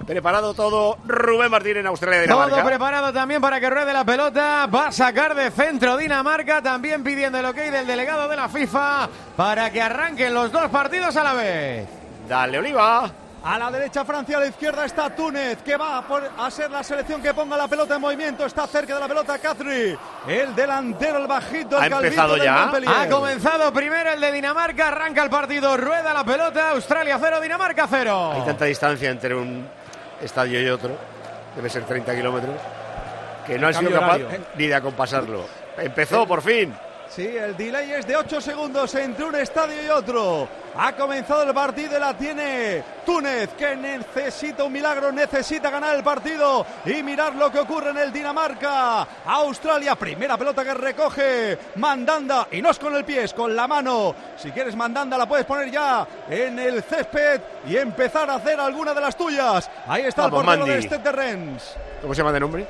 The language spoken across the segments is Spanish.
Preparado todo, Rubén Martín en Australia-Dinamarca. Todo preparado también para que ruede la pelota. Va a sacar de centro Dinamarca, también pidiendo el ok del delegado de la FIFA para que arranquen los dos partidos a la vez. Dale, Oliva. A la derecha Francia, a la izquierda está Túnez, que va a ser la selección que ponga la pelota en movimiento. Está cerca de la pelota Khazri, el delantero, el bajito, el calvito. ¿Ha empezado ya? Ha comenzado primero el de Dinamarca, arranca el partido, rueda la pelota, Australia 0, Dinamarca 0. Hay tanta distancia entre un estadio y otro, debe ser 30 kilómetros, que no han sido capaces ni de acompasarlo. Empezó por fin. Sí, el delay es de 8 segundos entre un estadio y otro. Ha comenzado el partido y la tiene Túnez, que necesita un milagro, necesita ganar el partido y mirar lo que ocurre en el Dinamarca. Australia, primera pelota que recoge Mandanda, y no es con el pie, es con la mano. Si quieres Mandanda la puedes poner ya en el césped y empezar a hacer alguna de las tuyas. Ahí está el portero de Stade Rennes. ¿Cómo se llama de nombre?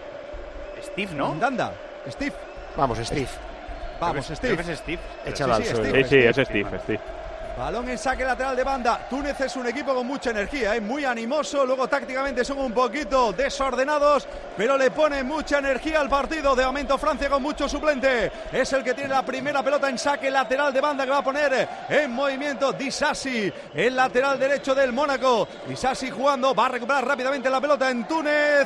Steve, ¿no? Mandanda, Steve. Vamos, Steve. Vamos, Steve. Creo que es Steve. Échalo al suelo. Sí, es Steve. Balón en saque lateral de banda. Túnez es un equipo con mucha energía, muy animoso. Luego tácticamente son un poquito desordenados, pero le ponen mucha energía al partido. De momento Francia con mucho suplente. Es el que tiene la primera pelota en saque lateral de banda, que va a poner en movimiento Disasi, el lateral derecho del Mónaco. Disasi jugando, va a recuperar rápidamente la pelota en Túnez.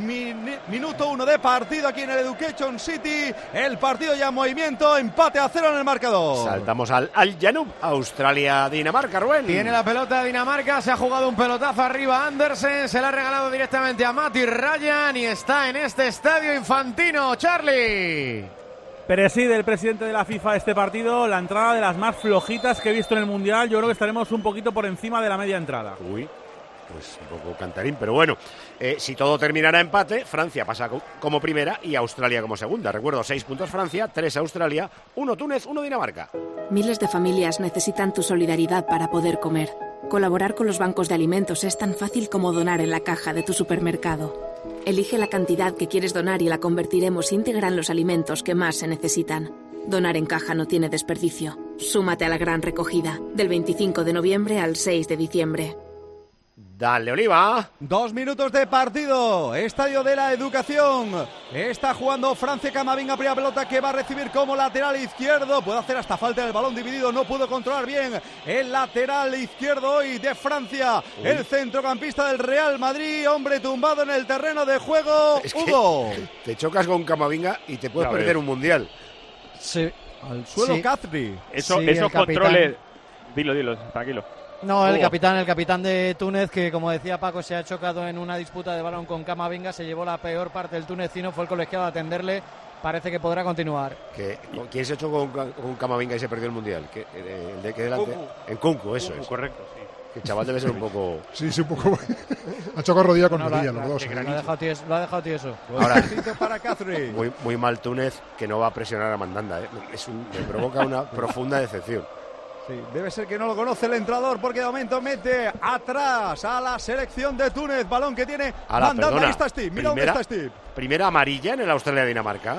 Minuto 1 de partido aquí en el Education City. El partido ya en movimiento, empate a 0 en el marcador. Saltamos al Janub, Australia-Dinamarca, Rubén. Tiene la pelota Dinamarca, se ha jugado un pelotazo arriba Andersen, se la ha regalado directamente a Matti Rajan y está en este estadio infantino, Charlie. Preside el presidente de la FIFA este partido, la entrada de las más flojitas que he visto en el Mundial. Yo creo que estaremos un poquito por encima de la media entrada. Uy, pues un poco cantarín, pero bueno, si todo terminara empate, Francia pasa como primera y Australia como segunda. Recuerdo, 6 puntos Francia, 3 Australia, 1 Túnez, 1 Dinamarca. Miles de familias necesitan tu solidaridad para poder comer. Colaborar con los bancos de alimentos es tan fácil como donar en la caja de tu supermercado. Elige la cantidad que quieres donar y la convertiremos íntegra en los alimentos que más se necesitan. Donar en caja no tiene desperdicio. Súmate a la gran recogida, del 25 de noviembre al 6 de diciembre. Dale, Oliva. 2 minutos de partido. Estadio de la Educación. Está jugando Francia. Camavinga, primera pelota que va a recibir como lateral izquierdo. Puede hacer hasta falta en el balón dividido. No pudo controlar bien el lateral izquierdo hoy de Francia. Uy. El centrocampista del Real Madrid. Hombre tumbado en el terreno de juego. Es Hugo. Te chocas con Camavinga y te puedes perder un mundial. Sí. Al suelo Khazri. Esos controles. Dilo, tranquilo. No, el capitán de Túnez, que como decía Paco, se ha chocado en una disputa de balón con Camavinga, se llevó la peor parte del tunecino, fue el colegiado a atenderle, parece que podrá continuar. ¿Quién se chocó con Camavinga y se perdió el mundial? ¿El de que delante? En Kunku, eso es. Correcto, sí. Que el chaval debe ser un poco... Sí, un poco... ha chocado rodilla con rodilla, los dos. Lo ha dejado tieso. Ahora, para Khazri. Muy mal Túnez, que no va a presionar a Mandanda. Me provoca una profunda decepción. Sí, debe ser que no lo conoce el entrenador, porque de momento mete atrás a la selección de Túnez. Balón que tiene Mandanda. Ahí está Steve. Mira dónde está Steve. Primera amarilla en el Australia-Dinamarca.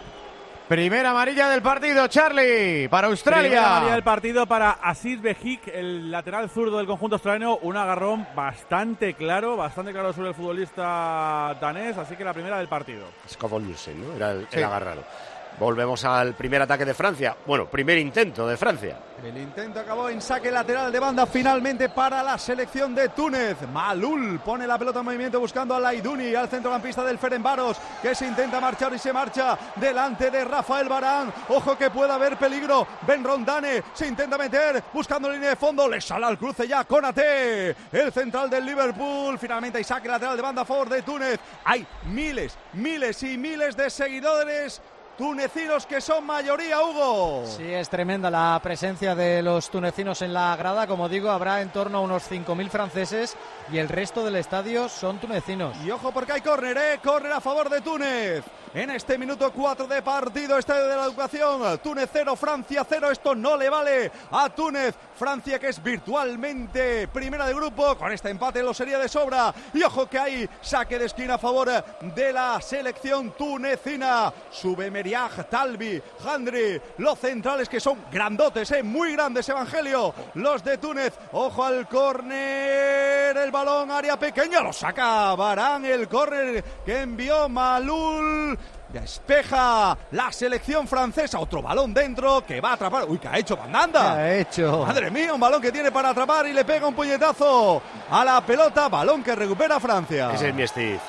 Primera amarilla del partido, Charlie, para Australia. Primera amarilla del partido para Aziz Behik, el lateral zurdo del conjunto australiano. Un agarrón bastante claro sobre el futbolista danés. Así que la primera del partido. Skoffelsen, ¿no? Era el agarrado. Volvemos al primer ataque de Francia. Bueno, primer intento de Francia. El intento acabó en saque lateral de banda finalmente para la selección de Túnez. Malul pone la pelota en movimiento buscando a Laidouni, al centrocampista del Ferencváros, que se intenta marchar y se marcha delante de Rafael Varane. Ojo que puede haber peligro. Ben Rondane se intenta meter buscando línea de fondo. Le sale al cruce ya Konaté, el central del Liverpool. Finalmente hay saque lateral de banda a favor de Túnez. Hay miles y miles de seguidores tunecinos que son mayoría, Hugo. Sí, es tremenda la presencia de los tunecinos en la grada. Como digo, habrá en torno a unos 5.000 franceses y el resto del estadio son tunecinos. Y ojo porque hay córner, córner a favor de Túnez. En este minuto 4 de partido, Estadio de la Educación. Túnez 0, Francia 0. Esto no le vale a Túnez. Francia, que es virtualmente primera de grupo, con este empate lo sería de sobra. Y ojo que hay saque de esquina a favor de la selección tunecina. Sube Eriag, Talbi, Handri, los centrales que son grandotes, muy grandes, Evangelio, los de Túnez. Ojo al córner, el balón, área pequeña, lo saca Varán, el córner que envió Malul. Despeja la selección francesa. Otro balón dentro que va a atrapar. Uy, ¿qué ha hecho Mandanda? ¿Qué ha hecho? Madre mía, un balón que tiene para atrapar y le pega un puñetazo a la pelota. Balón que recupera Francia. Ese es mi Steve.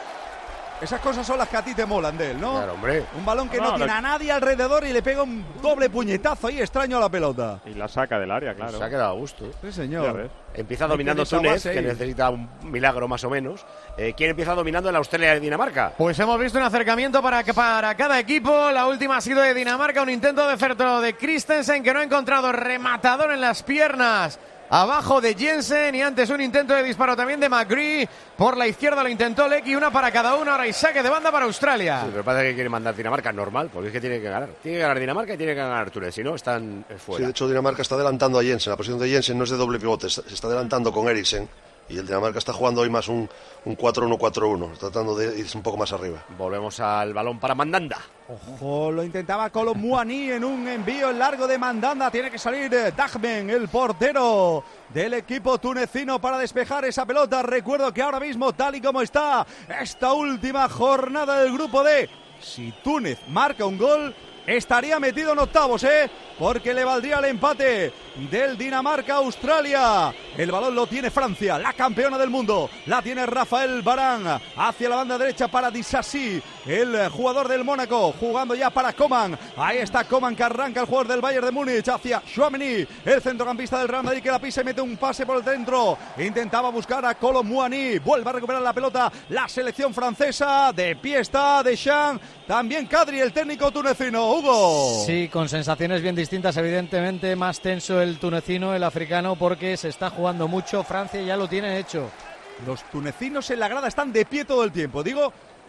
Esas cosas son las que a ti te molan de él, ¿no? Claro, hombre. Un balón que no tiene a nadie alrededor y le pega un doble puñetazo ahí extraño a la pelota. Y la saca del área, claro. Se ha quedado a gusto. Sí, señor. Empieza dominando Túnez, que necesita un milagro más o menos. ¿Quién empieza dominando en Australia y Dinamarca? Pues hemos visto un acercamiento para cada equipo. La última ha sido de Dinamarca, un intento de centro de Christensen que no ha encontrado rematador en las piernas. Abajo de Jensen y antes un intento de disparo también de McGree. Por la izquierda lo intentó Lecky, una para cada uno. Ahora y saque de banda para Australia. Sí, pero parece que quiere mandar Dinamarca normal, porque es que tiene que ganar. Tiene que ganar Dinamarca y tiene que ganar Túnez, si no están fuera. Sí, de hecho Dinamarca está adelantando a Jensen. La posición de Jensen no es de doble pivote, se está adelantando con Eriksen. Y el Dinamarca está jugando hoy más un 4-1-4-1, tratando de irse un poco más arriba. Volvemos al balón para Mandanda. Ojo, lo intentaba Kolo Muani en un envío largo de Mandanda. Tiene que salir Dagmen, el portero del equipo tunecino, para despejar esa pelota. Recuerdo que ahora mismo, tal y como está esta última jornada del grupo D, si Túnez marca un gol, estaría metido en octavos, porque le valdría el empate del Dinamarca-Australia. El balón lo tiene Francia, la campeona del mundo. La tiene Rafael Varane hacia la banda derecha para Disasi, el jugador del Mónaco, jugando ya para Coman. Ahí está Coman, que arranca, el jugador del Bayern de Múnich, hacia Tchouaméni, el centrocampista del Real Madrid, que la pisa y mete un pase por el centro. Intentaba buscar a Kolo Muani, vuelve a recuperar la pelota la selección francesa. De pie está Deschamps, también Kadri, el técnico tunecino. Hugo. Sí, con sensaciones bien distintas, evidentemente más tenso el tunecino, el africano, porque se está jugando mucho. Francia ya lo tiene hecho. Los tunecinos en la grada están de pie todo el tiempo. Digo,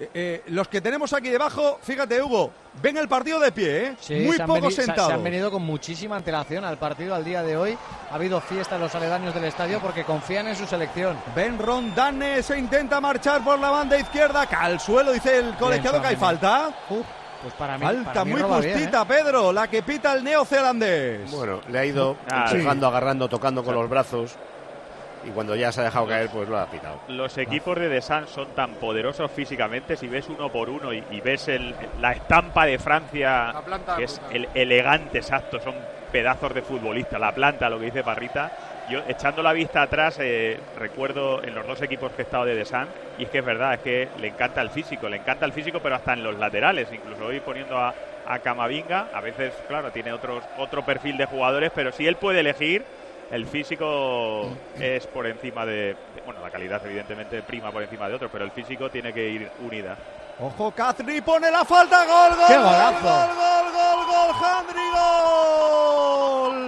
los que tenemos aquí debajo, fíjate, Hugo, ven el partido de pie, Sí, muy poco sentados. Se han venido con muchísima antelación al partido al día de hoy. Ha habido fiesta en los aledaños del estadio porque confían en su selección. Ben Rondane se intenta marchar por la banda izquierda, cae al suelo, dice el colegiado que hay falta. Pues para mí, falta muy roba justita, bien, Pedro, la que pita el neozelandés. Bueno, le ha ido empujando, agarrando, tocando con los brazos. Y cuando ya se ha dejado caer, pues lo ha pitado. Los equipos de Deschamps son tan poderosos físicamente. Si ves uno por uno y ves la estampa de Francia, que es el elegante, exacto, son pedazos de futbolista. La planta, lo que dice Parrita. Yo, echando la vista atrás, recuerdo en los dos equipos que he estado de Deschamps, y es que es verdad, es que le encanta el físico, pero hasta en los laterales. Incluso hoy poniendo a Camavinga, a veces, claro, tiene otro perfil de jugadores, pero si él puede elegir, el físico es por encima bueno, la calidad evidentemente prima por encima de otros, pero el físico tiene que ir unida. Ojo, Kadri pone la falta, gol, ¡qué gol, golazo! gol, Handri, gol,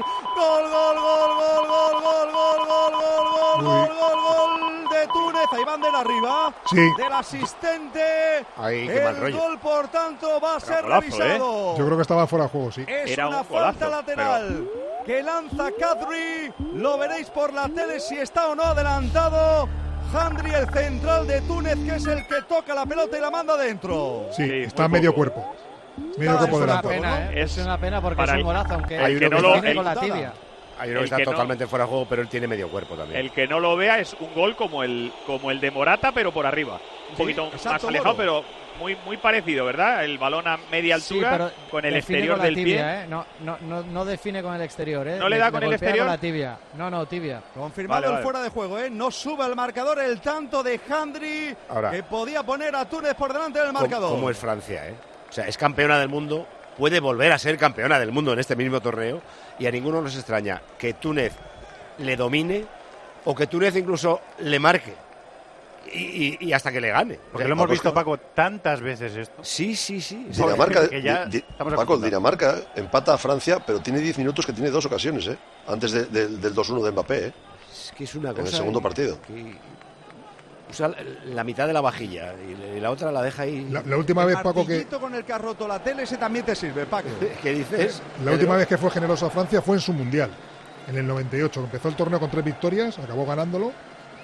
gol de Túnez, ahí van de arriba, sí, del asistente. Ahí, qué mal rollo. El gol, por tanto, va a ser golazo, revisado. Yo creo que estaba fuera de juego, sí. Es Era una un golazo, falta lateral que lanza Kadri. Lo veréis por la tele si está o no adelantado. Handri, el central de Túnez, que es el que toca la pelota y la manda adentro. Sí, Sí, está a muy medio poco. cuerpo. Medio Claro, cuerpo es una adelantado. Pena, es una pena porque para es un el- golazo, aunque Hay uno que no que lo- define el- con la tibia. Hay uno que el está que no- totalmente fuera de juego, pero él tiene medio cuerpo también. El que no lo vea es un gol como el de Morata, pero por arriba. Un poquito exacto, más alejado, Moro. pero muy parecido, ¿verdad? El balón a media Sí, altura, pero con el define exterior con la del tibia, pie. No define con el exterior, ¿No le da con el golpea exterior? con la tibia. No, tibia. Confirmado Vale, el vale. fuera de juego, no sube al marcador el tanto de Handri, Ahora, que podía poner a Túnez por delante del marcador. ¿Cómo es Francia, O sea, es campeona del mundo, puede volver a ser campeona del mundo en este mismo torneo, y a ninguno nos extraña que Túnez le domine o que Túnez incluso le marque y hasta que le gane. Porque lo hemos visto, Paco, tantas veces esto. Sí. Dinamarca, que ya estamos Paco, acostumbrados. Dinamarca empata a Francia, pero tiene 10 minutos que tiene dos ocasiones, antes del 2-1 de Mbappé, Es que es una cosa... en el segundo partido. que usa la mitad de la vajilla y la otra la deja ahí... La última El vez, Paco, que martillito con el que ha roto la tele, ese también te sirve, Paco. ¿Qué dices? la última vez que fue generosa Francia fue en su mundial, en el 98. Empezó el torneo con 3 victorias, acabó ganándolo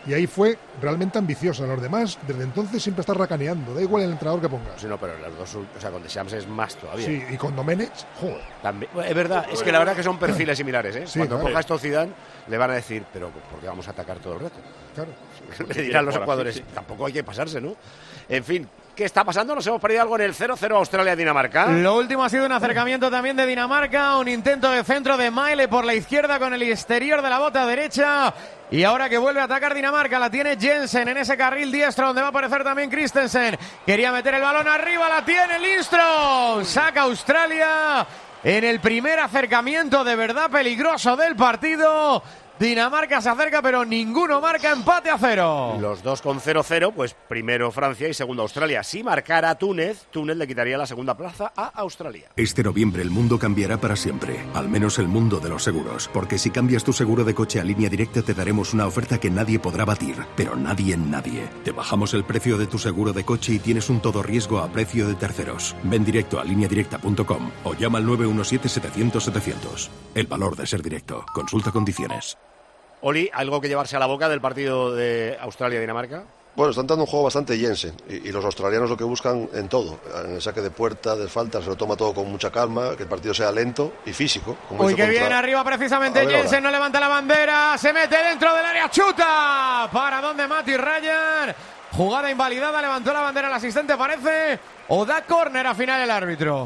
Y ahí fue realmente ambiciosa. Los demás, desde entonces, siempre está racaneando. Da igual el entrenador que pongas. Sí, no, pero los dos, o sea, con Deschamps es más todavía. Sí, y con Domenech, joder. También, es verdad, es que la verdad que son perfiles similares, ¿eh? Sí, Cuando claro. coja esto Zidane, le van a decir, pero ¿por qué vamos a atacar todo el rato? Claro. Le dirán los jugadores, tampoco hay que pasarse, ¿no? En fin, ¿qué está pasando? ¿Nos hemos perdido algo en el 0-0 Australia-Dinamarca? Lo último ha sido un acercamiento también de Dinamarca, un intento de centro de Maile por la izquierda con el exterior de la bota derecha. Y ahora que vuelve a atacar Dinamarca, la tiene Jensen en ese carril diestro donde va a aparecer también Christensen. Quería meter el balón arriba, la tiene Lindström. Saca Australia en el primer acercamiento de verdad peligroso del partido. Dinamarca se acerca, pero ninguno marca. Empate a 0. Los dos con 0-0, pues primero Francia y segundo Australia. Si marcara Túnez, Túnez le quitaría la segunda plaza a Australia. Este noviembre el mundo cambiará para siempre, al menos el mundo de los seguros, porque si cambias tu seguro de coche a Línea Directa te daremos una oferta que nadie podrá batir, pero nadie en nadie. Te bajamos el precio de tu seguro de coche y tienes un todo riesgo a precio de terceros. Ven directo a lineadirecta.com o llama al 917-700-700. El valor de ser directo. Consulta condiciones. Oli, ¿algo que llevarse a la boca del partido de Australia-Dinamarca? Bueno, están dando un juego bastante Jensen y los australianos lo que buscan en todo, en el saque de puerta, de falta, se lo toma todo con mucha calma, que el partido sea lento y físico. Como Uy, hizo que contra... bien arriba precisamente Jensen, no levanta la bandera, se mete dentro del área, chuta, para donde Matti Ryan, jugada invalidada, levantó la bandera el asistente parece, o da córner a final el árbitro.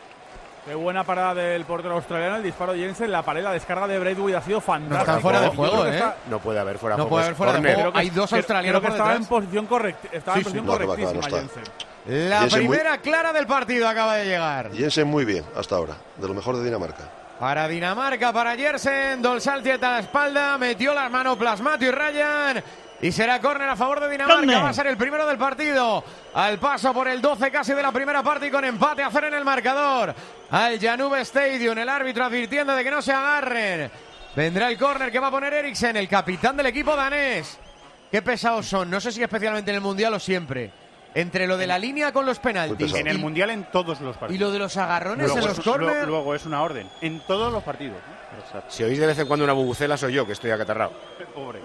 Qué buena parada del portero australiano, el disparo de Jensen, la pared, la descarga de Braithwaite ha sido fantástica. No está fuera de juego, No puede haber fuera de no juego. puede haber fuera de juego. Hay dos australianos que por estaba detrás. en posición correctísima Jensen. La Jensen primera clara del partido acaba de llegar. Jensen muy bien hasta ahora, de lo mejor de Dinamarca. Para Dinamarca, para Jensen, Dolsaltiet a la espalda, metió las manos Plasmato y Ryan. Y será córner a favor de Dinamarca. ¡Córner! Va a ser el primero del partido. Al paso por el 12 casi de la primera parte y con empate a 0 en el marcador. Al Janube Stadium, el árbitro advirtiendo de que no se agarren. Vendrá el córner que va a poner Eriksen, el capitán del equipo danés. Qué pesados son, no sé si especialmente en el Mundial o siempre. Entre lo de la línea con los penaltis. En el Mundial en todos los partidos. Y lo de los agarrones en los córner. Luego es una orden. En todos los partidos. Si oís de vez en cuando una bubucela soy yo, que estoy acatarrado. Pobre.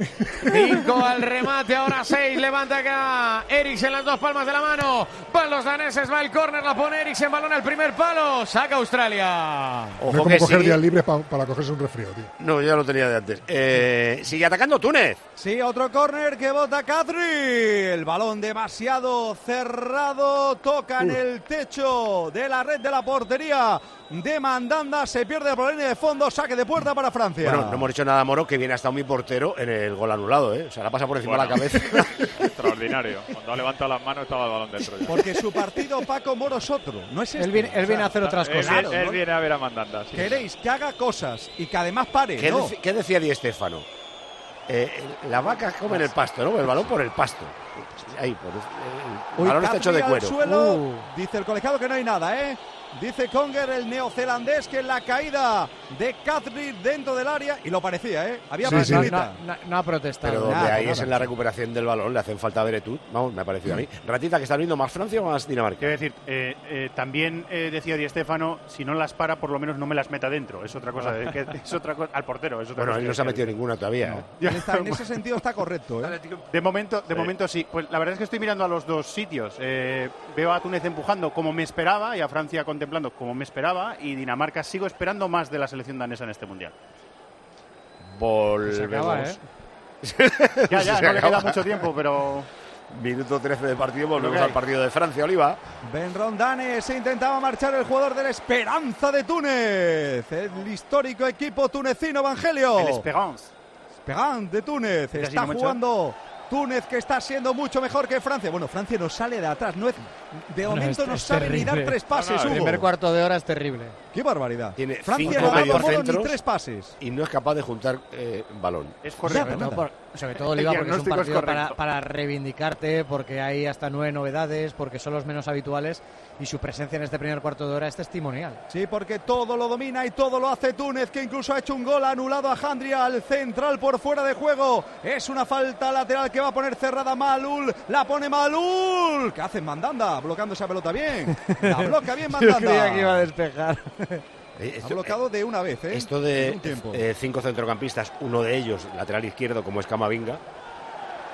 5 al remate, ahora 6, levanta acá Eriksen las dos palmas de la mano, van los daneses, va el córner, la pone Eriksen, balón al primer palo, saca Australia. No es como coger días libres para cogerse un resfrío, tío. No, ya lo tenía de antes. Sigue atacando Túnez. Sí, otro córner que bota Kadri. El balón demasiado cerrado, toca en el techo de la red de la portería de Mandanda, se pierde por la línea de fondo, saque de puerta para Francia. Bueno, no hemos dicho nada, Moro, que bien ha estado mi portero en el gol anulado, ¿eh? O sea, la pasa por encima de la cabeza. Extraordinario. Cuando ha levantado las manos estaba el balón dentro. Porque su partido, Paco Moro, es otro. No es este. Él viene a hacer otras cosas. Él viene a ver a Mandanda. Sí. Queréis que haga cosas y que además pare. ¿Qué decía Di Stéfano? La vaca come en el pasto, ¿no? El balón por el pasto. Ahí, el balón está hecho de cuero. Suelo, dice el colegiado que no hay nada, ¿eh? Dice Conger, el neozelandés, que en la caída de Kadri dentro del área, y lo parecía, ¿eh? Había facilita. No ha protestado. Pero donde ahí es en la recuperación del balón, le hacen falta Veretout. Vamos, me ha parecido a mí. Ratita, que está viendo más Francia o más Dinamarca. Quiero decir, también decía Di Stéfano, si no las para, por lo menos no me las meta dentro. Es otra cosa, es otra cosa al portero. Es otra Bueno, cosa él no se ha metido ninguna todavía. No. En ese sentido está correcto, ¿eh? De momento sí. Pues la verdad es que estoy mirando a los dos sitios. Veo a Túnez empujando como me esperaba y a Francia contemplando como me esperaba, y Dinamarca sigo esperando más de la selección danesa en este Mundial. Volvemos. Se acaba, ¿eh? Ya, no le queda mucho tiempo, pero... Minuto 13 del partido, volvemos al partido de Francia, Oliva. Ben Rondane se intentaba marchar el jugador de la Esperanza de Túnez, el histórico equipo tunecino, Evangelio. El Esperance de Túnez, está jugando Túnez, que está siendo mucho mejor que Francia. Bueno, Francia no sale de atrás, de momento no sabe ni dar tres pases. El primer cuarto de hora es terrible. Qué barbaridad. Tiene Francia 5 no da mediocentros ni tres pases. Y no es capaz de juntar balón. Es correcto. Sobre todo, Oliva, porque es un partido para reivindicarte, porque hay hasta 9 novedades, porque son los menos habituales, y su presencia en este primer cuarto de hora es testimonial. Sí, porque todo lo domina y todo lo hace Túnez, que incluso ha hecho un gol anulado a Jandria, al central por fuera de juego. Es una falta lateral que va a poner cerrada Malul. La pone Malul. ¿Qué hace Mandanda? Bloqueando esa pelota bien. La bloca bien Mandanda. Yo creía que iba a despejar. Ha bloqueado de una vez, ¿eh? Esto de 5 centrocampistas, uno de ellos lateral izquierdo como es Camavinga,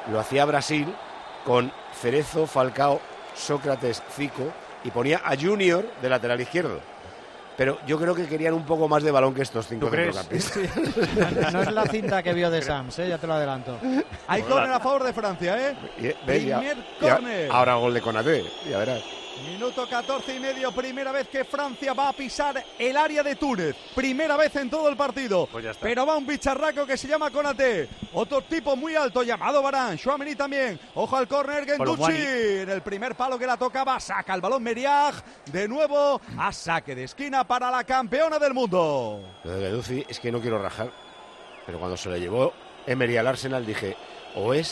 lo hacía Brasil con Cerezo, Falcao, Sócrates, Zico y ponía a Junior de lateral izquierdo. Pero yo creo que querían un poco más de balón que estos 5 centrocampistas. No es la cinta que vio de Sams, ya te lo adelanto. Hay córner a favor de Francia, Primer córner. Ahora gol de Konaté, ya verás. Minuto 14:30, primera vez que Francia va a pisar el área de Túnez. Primera vez en todo el partido. Pues ya está. Pero va un bicharraco que se llama Konaté. Otro tipo muy alto llamado Varane. Tchouaméni también. Ojo al córner, Guendouzi. En el primer palo que la tocaba, saca el balón Meriag. De nuevo a saque de esquina para la campeona del mundo. Lo de Guendouzi es que no quiero rajar. Pero cuando se lo llevó Emery al Arsenal dije, o es...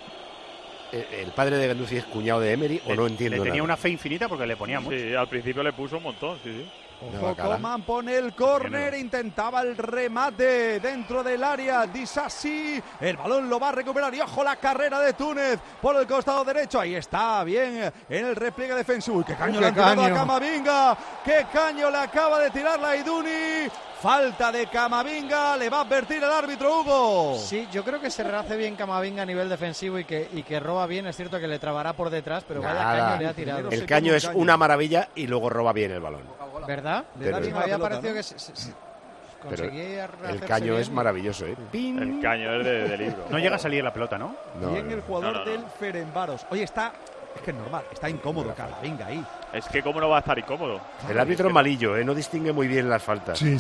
¿El padre de Guendouzi es cuñado de Emery o no entiendo nada? Le tenía una fe infinita porque le ponía mucho. Sí, al principio le puso un montón, sí. Ojo, Coman pone el córner, intentaba el remate dentro del área, Disasi, el balón lo va a recuperar y ojo la carrera de Túnez por el costado derecho, ahí está, bien en el repliegue defensivo. ¡Uy, qué caño le han tirado a Camavinga! ¡Qué caño le acaba de tirar la Iduni! Falta de Camavinga, le va a advertir el árbitro, Hugo. Sí, yo creo que se rehace bien Camavinga a nivel defensivo y que roba bien. Es cierto que le trabará por detrás, pero vaya caño le ha tirado. El caño es una maravilla y luego roba bien el balón. ¿Verdad? Me había parecido que conseguía el caño es maravilloso, ¿eh? ¡Ping! El caño es de libro. No llega a salir la pelota, ¿no? Bien el jugador del Ferencváros. Oye, es que es normal, está incómodo Camavinga ahí. Es que cómo no va a estar incómodo. El árbitro es malillo, no distingue muy bien las faltas. Sí.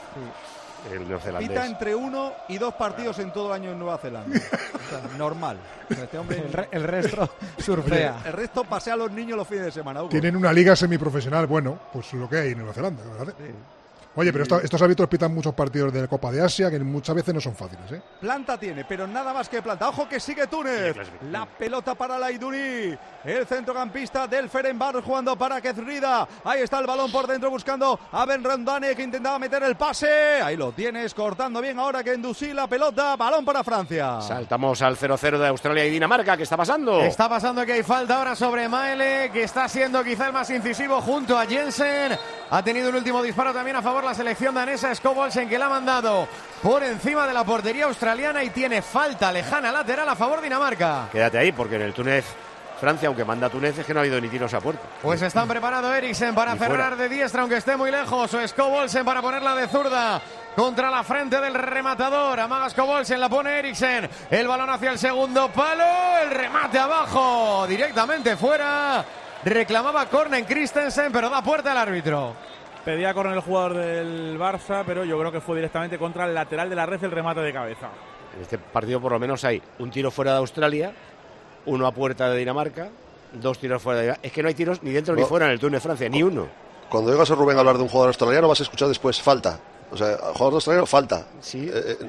El neozelandés. Pita entre 1 y 2 partidos en todo el año en Nueva Zelanda. O sea, normal. Este hombre, el resto surfea. El resto pasea a los niños los fines de semana, Hugo. Tienen una liga semiprofesional, bueno, pues lo que hay en Nueva Zelanda, ¿verdad? Sí. Oye, pero estos árbitros pitan muchos partidos de Copa de Asia que muchas veces no son fáciles, ¿eh? Planta tiene, pero nada más que planta. Ojo que sigue Túnez. La pelota para la Iduni. El centrocampista del Ferencváros jugando para Kezrida. Ahí está el balón por dentro buscando a Ben Randane que intentaba meter el pase. Ahí lo tienes, cortando bien ahora que Guendouzi la pelota. Balón para Francia. Saltamos al 0-0 de Australia y Dinamarca. ¿Qué está pasando? Está pasando que hay falta ahora sobre Maele, que está siendo quizá el más incisivo junto a Jensen. Ha tenido un último disparo también a favor la selección danesa, Skovaldsen, que la ha mandado por encima de la portería australiana y tiene falta lejana lateral a favor Dinamarca. Quédate ahí porque en el Túnez-Francia, aunque manda Túnez, es que no ha habido ni tiros a puerta. Pues están preparando Eriksen para cerrar de diestra, aunque esté muy lejos, o Skovaldsen para ponerla de zurda contra la frente del rematador. Amaga Skovaldsen, la pone Eriksen, el balón hacia el segundo palo, el remate abajo, directamente fuera. Reclamaba córner Christensen, pero da puerta al árbitro. Pedía córner el jugador del Barça, pero yo creo que fue directamente contra el lateral de la red el remate de cabeza. En este partido por lo menos hay un tiro fuera de Australia, uno a puerta de Dinamarca, 2 tiros fuera de Dinamarca. Es que no hay tiros ni dentro ni fuera en el Túnez Francia, ni uno. Cuando oigas a Rubén hablar de un jugador australiano vas a escuchar después falta. O sea, jugador australiano falta. Sí.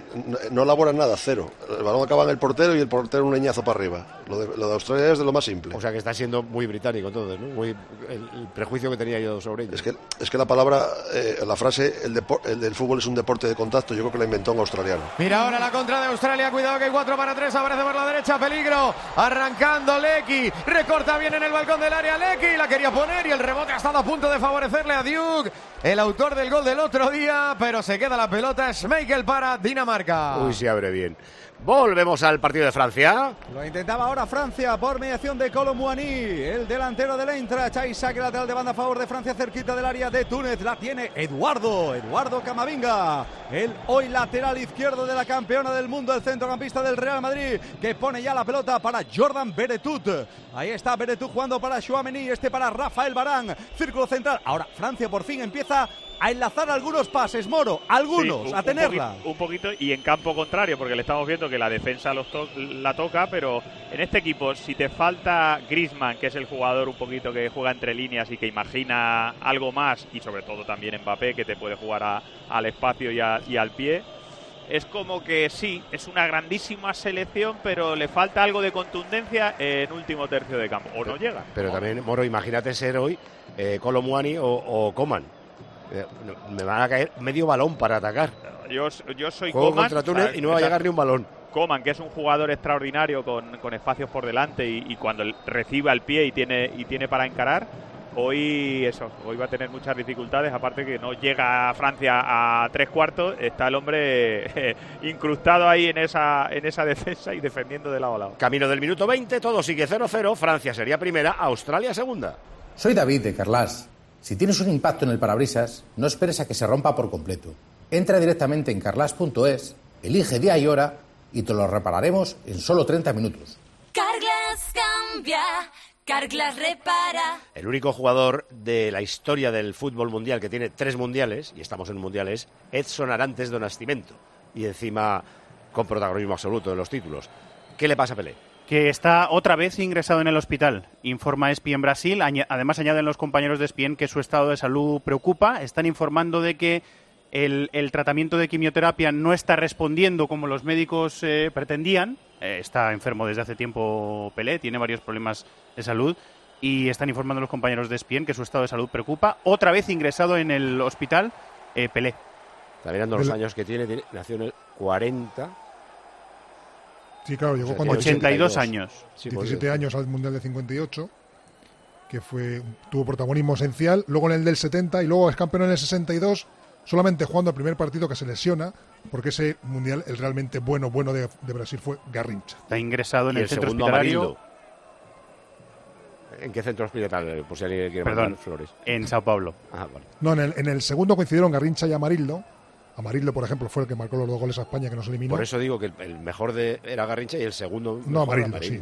No elaboran nada, cero. El balón acaba en el portero y el portero un leñazo para arriba. Lo de Australia es de lo más simple. O sea que está siendo muy británico entonces, ¿no? El prejuicio que tenía yo sobre ellos. Es que la palabra, la frase, el del fútbol es un deporte de contacto, yo creo que la inventó un australiano. Mira ahora la contra de Australia, cuidado que hay 4-3, aparece por la derecha, peligro, arrancando Lecky, recorta bien en el balcón del área Lecky, la quería poner y el rebote ha estado a punto de favorecerle a Duke, el autor del gol del otro día, pero se queda la pelota, Schmeichel para Dinamarca. Uy, se abre bien. Volvemos al partido de Francia. Lo intentaba ahora Francia por mediación de Kolo Muani, el delantero del Eintracht. Ahí saque lateral de banda a favor de Francia cerquita del área de Túnez. La tiene Eduardo Camavinga, el hoy lateral izquierdo de la campeona del mundo, el centrocampista del Real Madrid, que pone ya la pelota para Jordan Veretout. Ahí está Veretout jugando para Tchouaméni, para Rafael Varane, círculo central. Ahora Francia por fin empieza a enlazar algunos pases, Moro, algunos, a tenerla. Un poquito y en campo contrario, porque le estamos viendo que la defensa la toca, pero en este equipo, si te falta Griezmann, que es el jugador un poquito que juega entre líneas y que imagina algo más, y sobre todo también Mbappé, que te puede jugar al espacio y al pie, es como que sí, es una grandísima selección, pero le falta algo de contundencia en último tercio de campo, o no llega. Pero también, Moro, imagínate ser hoy Kolo Muani o Coman. Me van a caer medio balón para atacar. Yo soy Juego Coman contra Túnez y no va a llegar ni un balón. Coman, que es un jugador extraordinario con espacios por delante y cuando recibe al pie y tiene para encarar, hoy va a tener muchas dificultades, aparte que no llega a Francia a 3/4, está el hombre incrustado ahí en esa defensa y defendiendo de lado a lado. Camino del minuto 20, todo sigue 0-0, Francia sería primera, Australia segunda. Soy David de Carlas. Si tienes un impacto en el parabrisas, no esperes a que se rompa por completo. Entra directamente en carlas.es, elige día y hora y te lo repararemos en solo 30 minutos. Carglass cambia, Carglass repara. El único jugador de la historia del fútbol mundial que tiene 3 mundiales, y estamos en mundiales, Edson Arantes do Nascimento. Y encima con protagonismo absoluto de los títulos. ¿Qué le pasa a Pelé? Que está otra vez ingresado en el hospital, informa ESPN Brasil. Además añaden los compañeros de ESPN que su estado de salud preocupa. Están informando de que el tratamiento de quimioterapia no está respondiendo como los médicos pretendían. Está enfermo desde hace tiempo Pelé, tiene varios problemas de salud y están informando los compañeros de ESPN que su estado de salud preocupa. Otra vez ingresado en el hospital Pelé. Está mirando los años que tiene, nació en el 40. Sí, claro, llegó con 82 años. 17 años al Mundial de 58, que tuvo protagonismo esencial. Luego en el del 70 y luego es campeón en el 62, solamente jugando el primer partido que se lesiona, porque ese Mundial, el realmente bueno de Brasil fue Garrincha. Está ingresado en el centro hospitalario. Amarildo. ¿En qué centro hospitalario? Por si alguien quiere mandar flores. En Sao Paulo. Ah, vale. No, en el segundo coincidieron Garrincha y Amarildo. Amarildo, por ejemplo, fue el que marcó los 2 goles a España que nos eliminó. Por eso digo que el mejor era Garrincha y el segundo... No, Amarildo, sí.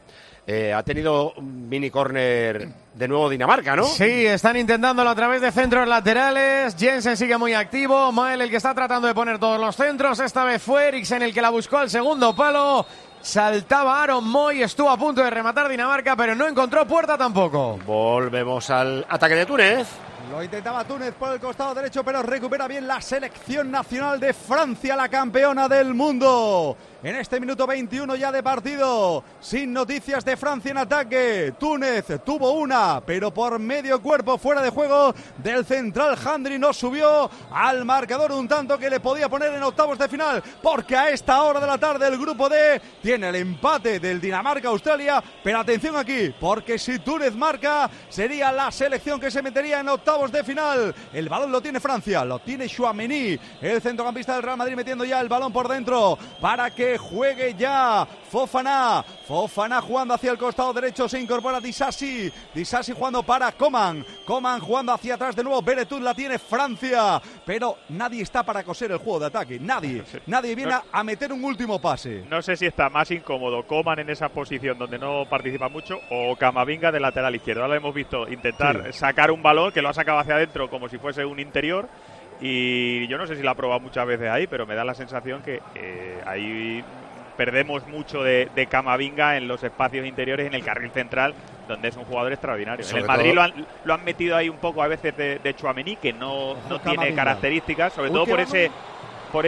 Ha tenido un mini córner de nuevo Dinamarca, ¿no? Sí, están intentándolo a través de centros laterales. Jensen sigue muy activo. Mael el que está tratando de poner todos los centros. Esta vez fue Eriksen el que la buscó al segundo palo. Saltaba Aaron Moy, estuvo a punto de rematar Dinamarca, pero no encontró puerta tampoco. Volvemos al ataque de Túnez. Lo intentaba Túnez por el costado derecho, pero recupera bien la selección nacional de Francia, la campeona del mundo. En este minuto 21 ya de partido, sin noticias de Francia en ataque. Túnez tuvo una, pero por medio cuerpo fuera de juego del central Handry. No subió al marcador un tanto que le podía poner en octavos de final, porque a esta hora de la tarde el grupo D tiene el empate del Dinamarca-Australia. Pero atención aquí, porque si Túnez marca, sería la selección que se metería en octavos de final. El balón lo tiene Francia, lo tiene Tchouaméni, el centrocampista del Real Madrid, metiendo ya el balón por dentro para que juegue ya Fofana jugando hacia el costado derecho, se incorpora Disasi jugando para Coman jugando hacia atrás de nuevo. Beretut la tiene Francia, pero nadie está para coser el juego de ataque, nadie viene a meter un último pase. No sé si está más incómodo Coman en esa posición donde no participa mucho o Camavinga de lateral izquierdo. Ahora lo hemos visto intentar sacar un balón que lo ha sacado hacia adentro como si fuese un interior. Y yo no sé si la ha probado muchas veces ahí, pero me da la sensación que ahí perdemos mucho de Camavinga en los espacios interiores, en el carril central, donde es un jugador extraordinario. En el Madrid lo han metido ahí un poco a veces de Tchouaméni, que no tiene características, sobre todo por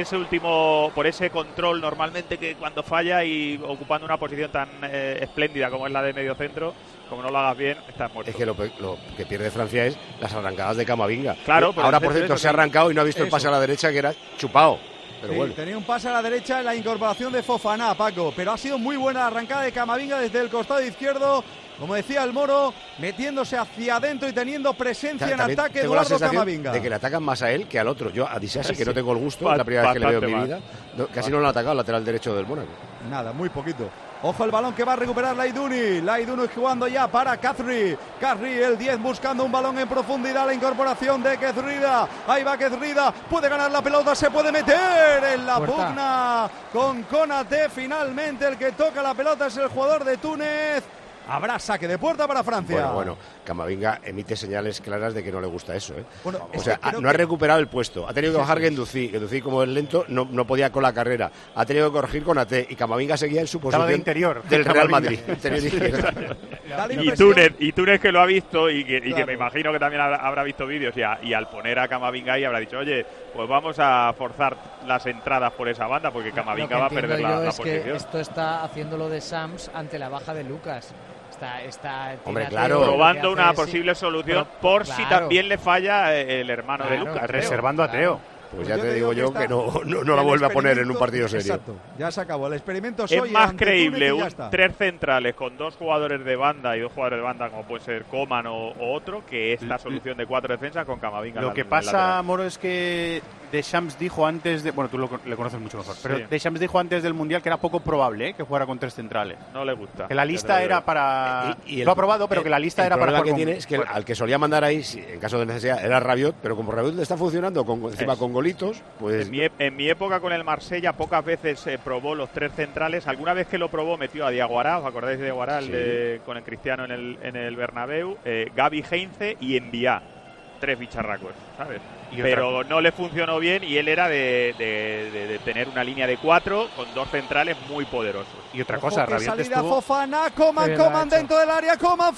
ese control normalmente que cuando falla y ocupando una posición tan espléndida como es la de medio centro, como no lo hagas bien, estás muerto. Es que lo que pierde Francia es las arrancadas de Camavinga. Claro, ahora por cierto se ha arrancado y no ha visto el pase a la derecha, que era chupado. Pero bueno. Tenía un pase a la derecha en la incorporación de Fofana, Paco, pero ha sido muy buena la arrancada de Camavinga desde el costado izquierdo, como decía el Moro, metiéndose hacia adentro y teniendo presencia en ataque. Eduardo Camavinga, de que le atacan más a él que al otro. Yo a Disasi, que no tengo el gusto, es la primera vez que le veo en mi vida, casi no lo han atacado al lateral derecho del Mónaco. Nada, muy poquito. Ojo el balón que va a recuperar Laiduni jugando ya para Khazri, el 10 buscando un balón en profundidad, la incorporación de Kezrida, ahí va Kezrida, puede ganar la pelota, se puede meter en la pugna con Konaté. Finalmente el que toca la pelota es el jugador de Túnez. Habrá saque de puerta para Francia. Bueno, Camavinga emite señales claras de que no le gusta eso, ¿eh? Bueno, o sea, no ha recuperado el puesto. Ha tenido que bajar Guendouzi, como es lento, no podía con la carrera. Ha tenido que corregir con Ate y Camavinga seguía en su posición de interior del Real Madrid. Y Túnez que lo ha visto y que me imagino que también habrá visto vídeos y al poner a Camavinga ahí habrá dicho, oye, pues vamos a forzar las entradas por esa banda porque Camavinga va a perder la posición. Que esto está haciendo lo de Sams ante la baja de Lucas. Está hombre, claro, probando una posible solución por si también le falla el hermano de Lucas. Reservando a Teo. pues ya te digo yo que no la vuelve a poner en un partido serio. Exacto, ya se acabó. El experimento es más creíble tres centrales con 2 jugadores de banda y 2 jugadores de banda, como puede ser Coman o otro, que esta solución de 4 defensas con Camavinga. Lo que pasa, Moro, es que Deschamps dijo antes de... Bueno, tú le conoces mucho mejor. Pero Deschamps dijo antes del Mundial que era poco probable que jugara con 3 centrales. No le gusta. Que la lista era para... Lo ha probado, pero que la lista era para jugar que tiene es que al que solía mandar ahí, en caso de necesidad, era Rabiot, pero como Rabiot le está funcionando encima con golitos, pues... En mi época con el Marsella pocas veces probó los 3 centrales. Alguna vez que lo probó metió a Diaguará, ¿os acordáis de Diaguará? Con el Cristiano en el Bernabéu, Gavi, Heinze y Enviá. 3 bicharracos, ¿sabes? Pero no le funcionó bien y él era de tener una línea de 4 con 2 centrales muy poderosos. Y otra cosa, Rabiot salida Fofana, Coman dentro del área, Coman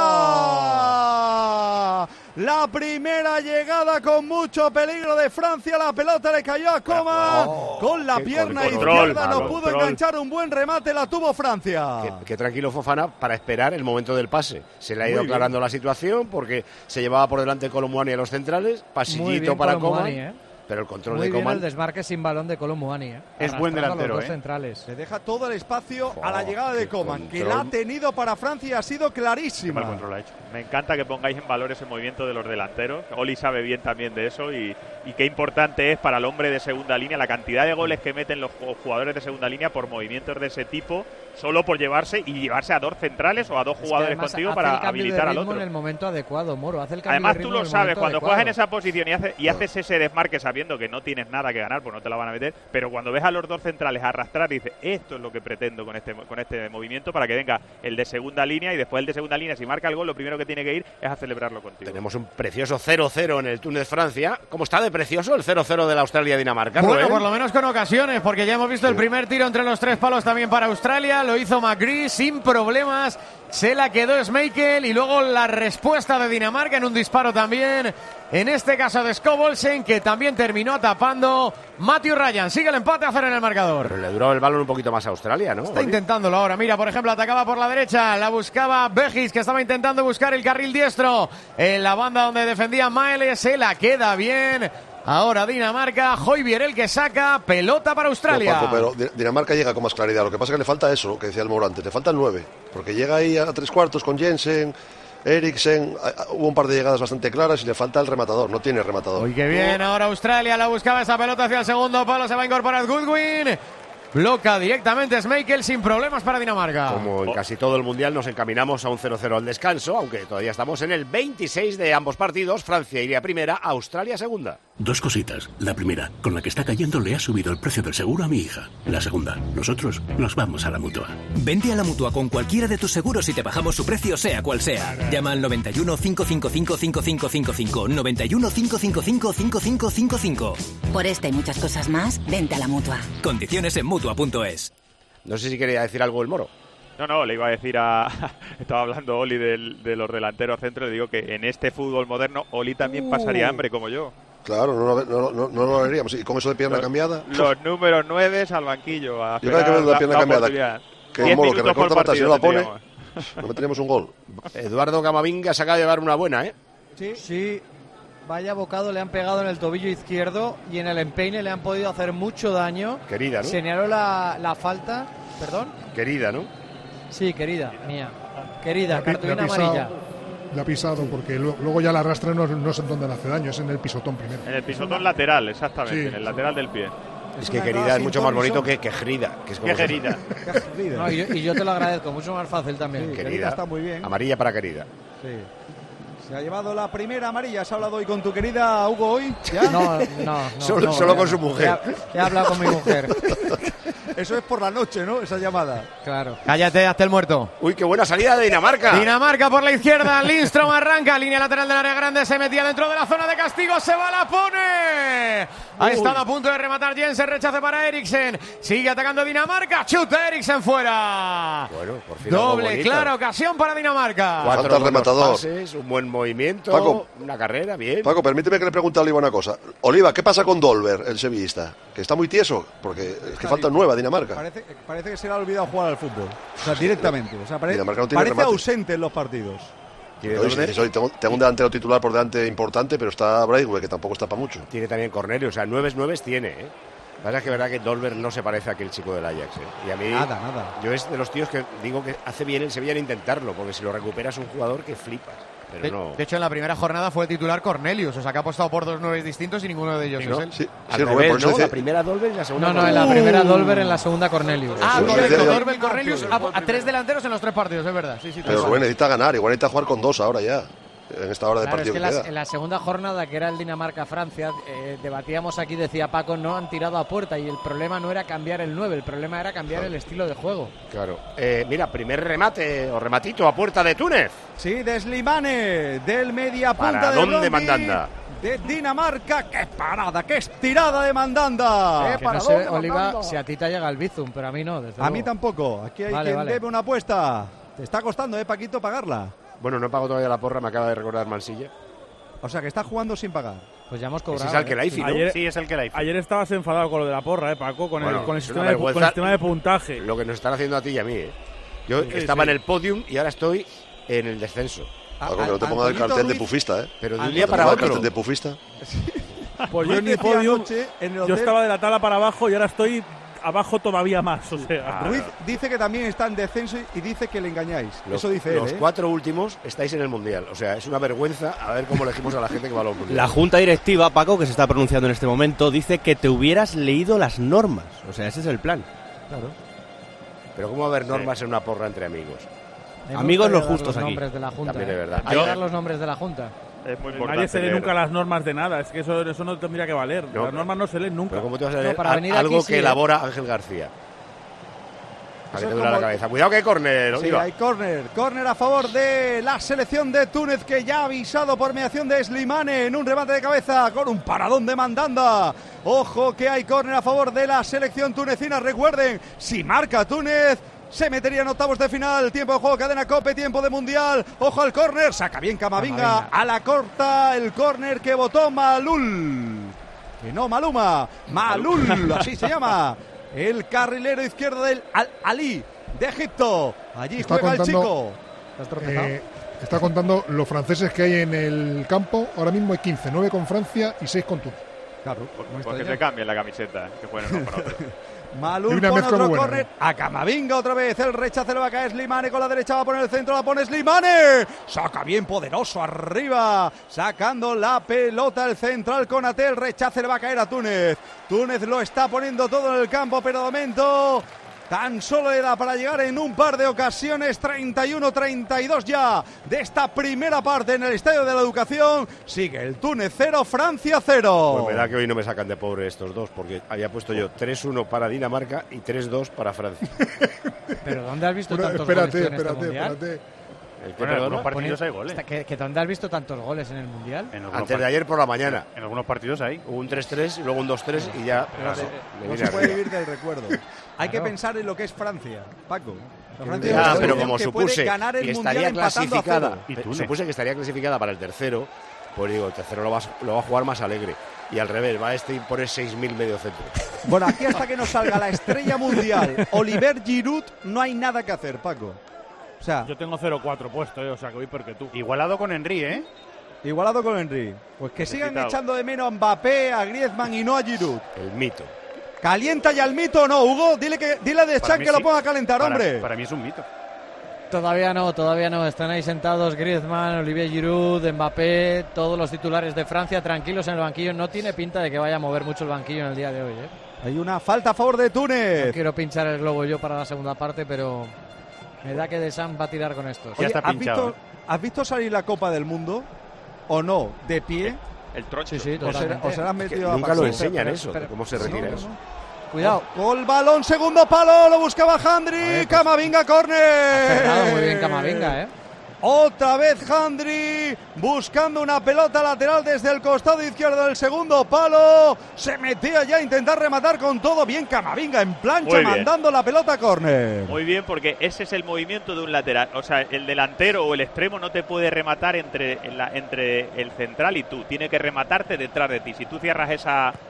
fuera. La primera llegada con mucho peligro de Francia, la pelota le cayó a Coman con la pierna izquierda, no pudo enganchar un buen remate, la tuvo Francia. Qué tranquilo Fofana para esperar el momento del pase. Se le ha ido aclarando la situación porque se llevaba por delante Colomboani a los centrales, pasillito para Coman. Pero el control muy de Coman. Bien el desmarque sin balón de Colom Muani. Es buen delantero. Los dos centrales. Se deja todo el espacio a la llegada de Coman, que la ha tenido para Francia y ha sido clarísima. Qué mal control ha hecho. Me encanta que pongáis en valor ese movimiento de los delanteros. Oli sabe bien también de eso y qué importante es para el hombre de segunda línea la cantidad de goles que meten los jugadores de segunda línea por movimientos de ese tipo, solo por llevarse a 2 centrales o a 2 jugadores contigo para habilitar al otro. En el momento adecuado, Moro. Hace el cambio Además de ritmo tú lo sabes, cuando adecuado. juegas en esa posición y haces ese desmarque sabiendo que no tienes nada que ganar, pues no te la van a meter, pero cuando ves a los 2 centrales arrastrar, dices, esto es lo que pretendo con este movimiento, para que venga el de segunda línea y después el de segunda línea, si marca el gol, lo primero que tiene que ir es a celebrarlo contigo. Tenemos un precioso 0-0 en el Túnez-Francia. ¿Cómo está de precioso el 0-0 de la Australia-Dinamarca? Bueno, por lo menos con ocasiones, porque ya hemos visto el primer tiro entre los 3 palos también para Australia, lo hizo McGree sin problemas, se la quedó Schmeichel y luego la respuesta de Dinamarca en un disparo también, en este caso de Skovbolsen, que también terminó tapando Matthew Ryan. Sigue el empate a 0 en el marcador. Pero le duró el balón un poquito más a Australia, ¿no? Está intentándolo ahora. Mira, por ejemplo, atacaba por la derecha, la buscaba Begis, que estaba intentando buscar el carril diestro en la banda donde defendía Maele, se la queda bien. Ahora Dinamarca, Højbjerg el que saca, pelota para Australia. No, Paco, pero Dinamarca llega con más claridad. Lo que pasa es que le falta eso, que decía el Moro antes, le falta el 9, porque llega ahí a 3/4 con Jensen, Eriksen, hubo un par de llegadas bastante claras y le falta el rematador, no tiene rematador. Uy, qué bien, ahora Australia la buscaba esa pelota hacia el segundo palo, se va a incorporar Goodwin. Bloca directamente Schmeichel sin problemas para Dinamarca. Como en casi todo el Mundial nos encaminamos a un 0-0 al descanso, aunque todavía estamos en el 26 de ambos partidos. Francia iría primera, Australia segunda. 2 cositas. La primera, con la que está cayendo le ha subido el precio del seguro a mi hija. La segunda, nosotros nos vamos a la Mutua. Vente a la Mutua con cualquiera de tus seguros y te bajamos su precio sea cual sea. Llama al 91 555 5555. 91 555 5555. Por esta y muchas cosas más, vente a la Mutua. Condiciones en Mutua.es. No sé si quería decir algo el Moro. No, le iba a decir estaba hablando Oli de los delanteros centros, le digo que en este fútbol moderno Oli también pasaría hambre como yo. Claro, no lo haríamos. Y con eso de pierna cambiada. Los números 9 al banquillo. Yo cada que veo la pierna cambiada, que un Moro que recorta patas y no la pone, no meteríamos un gol. Eduardo Camavinga se acaba de llevar una buena, ¿eh? Sí. Vaya bocado le han pegado en el tobillo izquierdo y en el empeine le han podido hacer mucho daño. Querida, ¿no? Señaló la falta. ¿Perdón? Querida, ¿no? Sí, querida, mía. Querida, cartulina amarilla. Le ha pisado porque luego ya la arrastra no es en donde le hace daño, es en el pisotón primero. En el pisotón lateral, exactamente, sí. En el lateral del pie. Es que querida es mucho más bonito que Gerida. Que Gerida. No, y yo te lo agradezco, mucho más fácil también. Sí, querida está muy bien. Amarilla para querida. Sí. Se ha llevado la primera amarilla. ¿Has hablado hoy con tu querida Hugo hoy? ¿Ya? No. Solo con su mujer. He hablado con mi mujer. Eso es por la noche, ¿no? Esa llamada. Claro. Cállate, hazte el muerto. Uy, qué buena salida de Dinamarca. Dinamarca por la izquierda, Lindström arranca, línea lateral del área grande, se metía dentro de la zona de castigo, se va, la pone. Ha estado a punto de rematar Jensen, rechace para Eriksen. Sigue atacando Dinamarca, chuta Eriksen fuera. Bueno, por fin. Doble, clara ocasión para Dinamarca. 4 falta el rematador. Pases, un buen movimiento, Paco, una carrera, bien. Paco, permíteme que le pregunte a Oliva una cosa. Oliva, ¿qué pasa con Dolber, el sevillista? Que está muy tieso, porque es que falta nueva Dinamarca. Parece que se le ha olvidado jugar al fútbol. O sea, directamente. O sea, Dinamarca no tiene parece remate. ausente en los partidos. Tengo un delantero titular por delante importante, pero está Braithwaite, que tampoco está para mucho. Tiene también Cornelius, o sea, 9 tiene, ¿eh? Pasa es que es verdad que Dolberg no se parece a aquel chico del Ajax, ¿eh? Y a mí, Nada. yo es de los tíos que digo que hace bien el Sevilla en intentarlo, porque si lo recuperas un jugador que flipas. Pero no. De hecho, en la primera jornada fue el titular Cornelius, o sea, que ha apostado por 2 9 distintos y ninguno de ellos es él. Sí, Al revés, ¿no? La primera Dolberg y la segunda No, en la primera Dolberg, en la segunda Cornelius. Correcto, Dolberg, Cornelius, a 3 delanteros en los 3 partidos, es verdad. Sí, pero Rubén necesita ganar, igual necesita jugar con 2 ahora ya. En esta hora de Claro, partido es que queda. en la segunda jornada, que era el Dinamarca-Francia, debatíamos aquí, decía Paco, no han tirado a puerta y el problema no era cambiar el 9, el problema era cambiar el estilo de juego. Claro. Mira, primer remate o rematito a puerta de Túnez. Sí, de Slimane, del media punta ¿Para de dónde Brondby, Mandanda? de Dinamarca. ¡Qué parada, qué estirada de Mandanda! Que no sé, Oliva, si a ti te llega el Bizum, pero a mí no, desde A luego. mí tampoco. Aquí hay Vale, quien debe una apuesta. Te está costando, Paquito, pagarla. Bueno, no pago todavía la porra, me acaba de recordar Mansilla. O sea, que está jugando sin pagar. Pues ya hemos cobrado. Ese es el que Laifi, ¿no? Sí, es el que Laifi. Ayer estabas enfadado con lo de la porra, Paco, con Bueno, el es sistema una con el vergüenza sistema de puntaje. Lo que nos están haciendo a ti y a mí, ¿eh? Yo Sí, estaba sí. en el podium y ahora estoy en el descenso. Paco, que no te pongas el cartel de pufista, ¿eh? Pero de un ¿No día te para pongas el otro. cartel de pufista? Pues yo en mi decía podium, anoche en el yo hotel- estaba de la tabla para abajo y ahora estoy abajo todavía más. O sea, Ruiz dice que también está en descenso y dice que le engañáis. Eso dice Los él, ¿eh? 4 últimos estáis en el Mundial. O sea, es una vergüenza a ver cómo elegimos a la gente que va a los Mundiales. La junta directiva, Paco, que se está pronunciando en este momento, dice que te hubieras leído las normas. O sea, ese es el plan. Claro. Pero ¿cómo va a haber normas en una porra entre amigos? Amigos los Dar justos los aquí. nombres de la Junta. También de verdad. Hay que dar los nombres de la Junta. Es muy nadie importante. se lee leer. nunca las normas de nada. Es que eso no tendría que valer. No, Las normas no se leen nunca. Pero ¿cómo te vas a No, leer para venir aquí algo sí, que ¿eh? elabora Ángel García? Para Eso que te es duela la como- cabeza. Cuidado que hay córner, Sí, Oliva. hay córner a favor de la selección de Túnez, que ya ha avisado por mediación de Slimane en un remate de cabeza con un paradón de Mandanda. Ojo que hay córner a favor de la selección tunecina. Recuerden, si marca Túnez, se metería en octavos de final. Tiempo de juego, cadena Cope, tiempo de Mundial. Ojo al córner, saca bien Camavinga. A la corta el córner que votó Malul. Que no, Maluma. Malul, así se llama. El carrilero izquierdo del Al-Ali de Egipto. Allí Está juega el contando- chico. ¿Te has tropezado? Está contando los franceses que hay en el campo. Ahora mismo hay 15, 9 con Francia y 6 con Túnez. Claro, Pues que se cambien la camiseta, que jueguen uno con otro. Y Malul una pone mezcla otro muy buena, córner a Camavinga otra vez. El rechace lo va a caer Slimane con la derecha, va a poner el centro, la pone Slimane. Saca bien poderoso arriba, sacando la pelota el central con Ate. El rechace le va a caer a Túnez. Túnez lo está poniendo todo en el campo, pero de momento tan solo le da para llegar en un par de ocasiones. 31-32 ya de esta primera parte en el Estadio de la Educación. Sigue el Túnez 0, Francia 0. Pues me da que hoy no me sacan de pobre estos dos, porque había puesto yo 3-1 para Dinamarca y 3-2 para Francia. Pero ¿dónde has visto Bueno, tantos espérate, goles tú en este espérate, mundial? espérate. El que Bueno, en algunos perdona, partidos hay goles. ¿Que dónde has visto tantos goles en el mundial? En algunos antes de ayer por la mañana. En algunos partidos hay. Hubo un 3-3 y luego un 2-3 y ya Pero me no vine se puede arriba. vivir del recuerdo. Hay que Claro. pensar en lo que es Francia, Paco. La Francia Ya, es una pero selección como que puede supuse ganar el que mundial estaría empatando a clasificada, cero. supuse que estaría clasificada para el tercero, pues digo, el tercero lo va a jugar más alegre. Y al revés, va a poner 6.000 medio centro. Bueno, aquí hasta que nos salga la estrella mundial, Oliver Giroud, no hay nada que hacer, Paco. O sea, Yo tengo 0-4 puesto, o sea que voy peor que tú. Igualado con Henry, ¿eh? igualado con Henry. Pues que sigan Necesitado. echando de menos a Mbappé, a Griezmann y no a Giroud. El mito. ¿Calienta ya el mito o no, Hugo? Dile a Deschamps Para mí que lo sí. ponga a calentar, hombre. Para mí es un mito. Todavía no. Están ahí sentados Griezmann, Olivier Giroud, Mbappé, todos los titulares de Francia tranquilos en el banquillo. No tiene pinta de que vaya a mover mucho el banquillo en el día de hoy, ¿eh? Hay una falta a favor de No Túnez. quiero pinchar el globo yo para la segunda parte, pero me da que Deschamps va a tirar con estos. Ya está ¿has pinchado, ¿has visto salir la Copa del Mundo? ¿O no? ¿De pie? El troncho. Sí, ¿O totalmente. se la has Que metido a nunca Paco? lo enseñan pero- eso, pero- de cómo se retira eso. Cuidado. Gol, balón, segundo palo, lo buscaba Handry, Joder, pues, Camavinga, Ha córner. cerrado muy bien Camavinga, ¿eh? Otra vez Handry buscando una pelota lateral desde el costado izquierdo del segundo palo. Se metía ya a intentar rematar con todo. Bien Camavinga en plancha, Muy bien. mandando la pelota a córner. Muy bien, porque ese es el movimiento de un lateral. O sea, el delantero o el extremo no te puede rematar entre el central y tú. Tiene que rematarte detrás de ti. Si tú cierras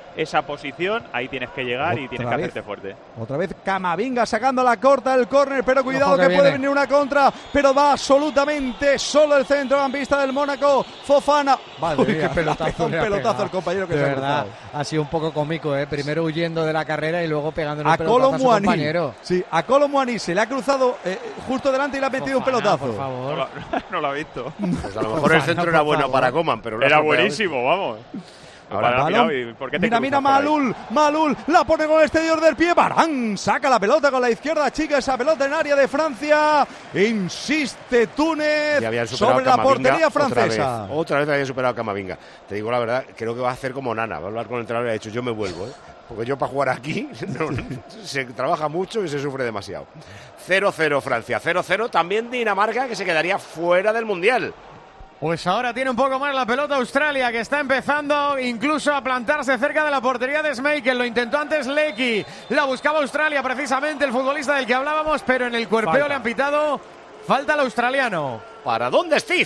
esa posición, ahí tienes que llegar y tienes que hacerte fuerte. Otra vez Camavinga sacando la corta del córner, pero cuidado que puede viene. venir una contra, pero va absolutamente solo el centrocampista del Mónaco, Fofana. Madre mía, qué pelotazo, un le ha pelotazo pegado. el compañero que de se ha verdad, cruzado. ha sido un poco cómico, primero huyendo de la carrera y luego pegando un A pelotazo a su Colo Muani. compañero. Sí, a Colo Muani se le ha cruzado justo delante y le ha metido un Fofana, pelotazo. por favor. No lo ha visto. Pues a lo mejor el centro era bueno para Coman, pero lo ha Era estropeado. buenísimo, vamos. Ahora, ¿Por qué te mira cruzas por ahí? Malul, la pone con el exterior del pie, Varane saca la pelota con la izquierda, chica, esa pelota en área de Francia, insiste Túnez Ya habían superado sobre a la Camavinga portería francesa. Otra vez habían superado a Camavinga. Te digo la verdad, creo que va a hacer como Nana, va a hablar con el entrenador y ha dicho, yo me vuelvo, porque yo para jugar aquí se trabaja mucho y se sufre demasiado. 0-0 Francia, 0-0 también Dinamarca, que se quedaría fuera del Mundial. Pues ahora tiene un poco más la pelota Australia, que está empezando incluso a plantarse cerca de la portería de Schmeichel. Lo intentó antes Lecky, la buscaba Australia precisamente, el futbolista del que hablábamos, pero en el cuerpeo le han pitado falta al australiano. ¿Para dónde Steve?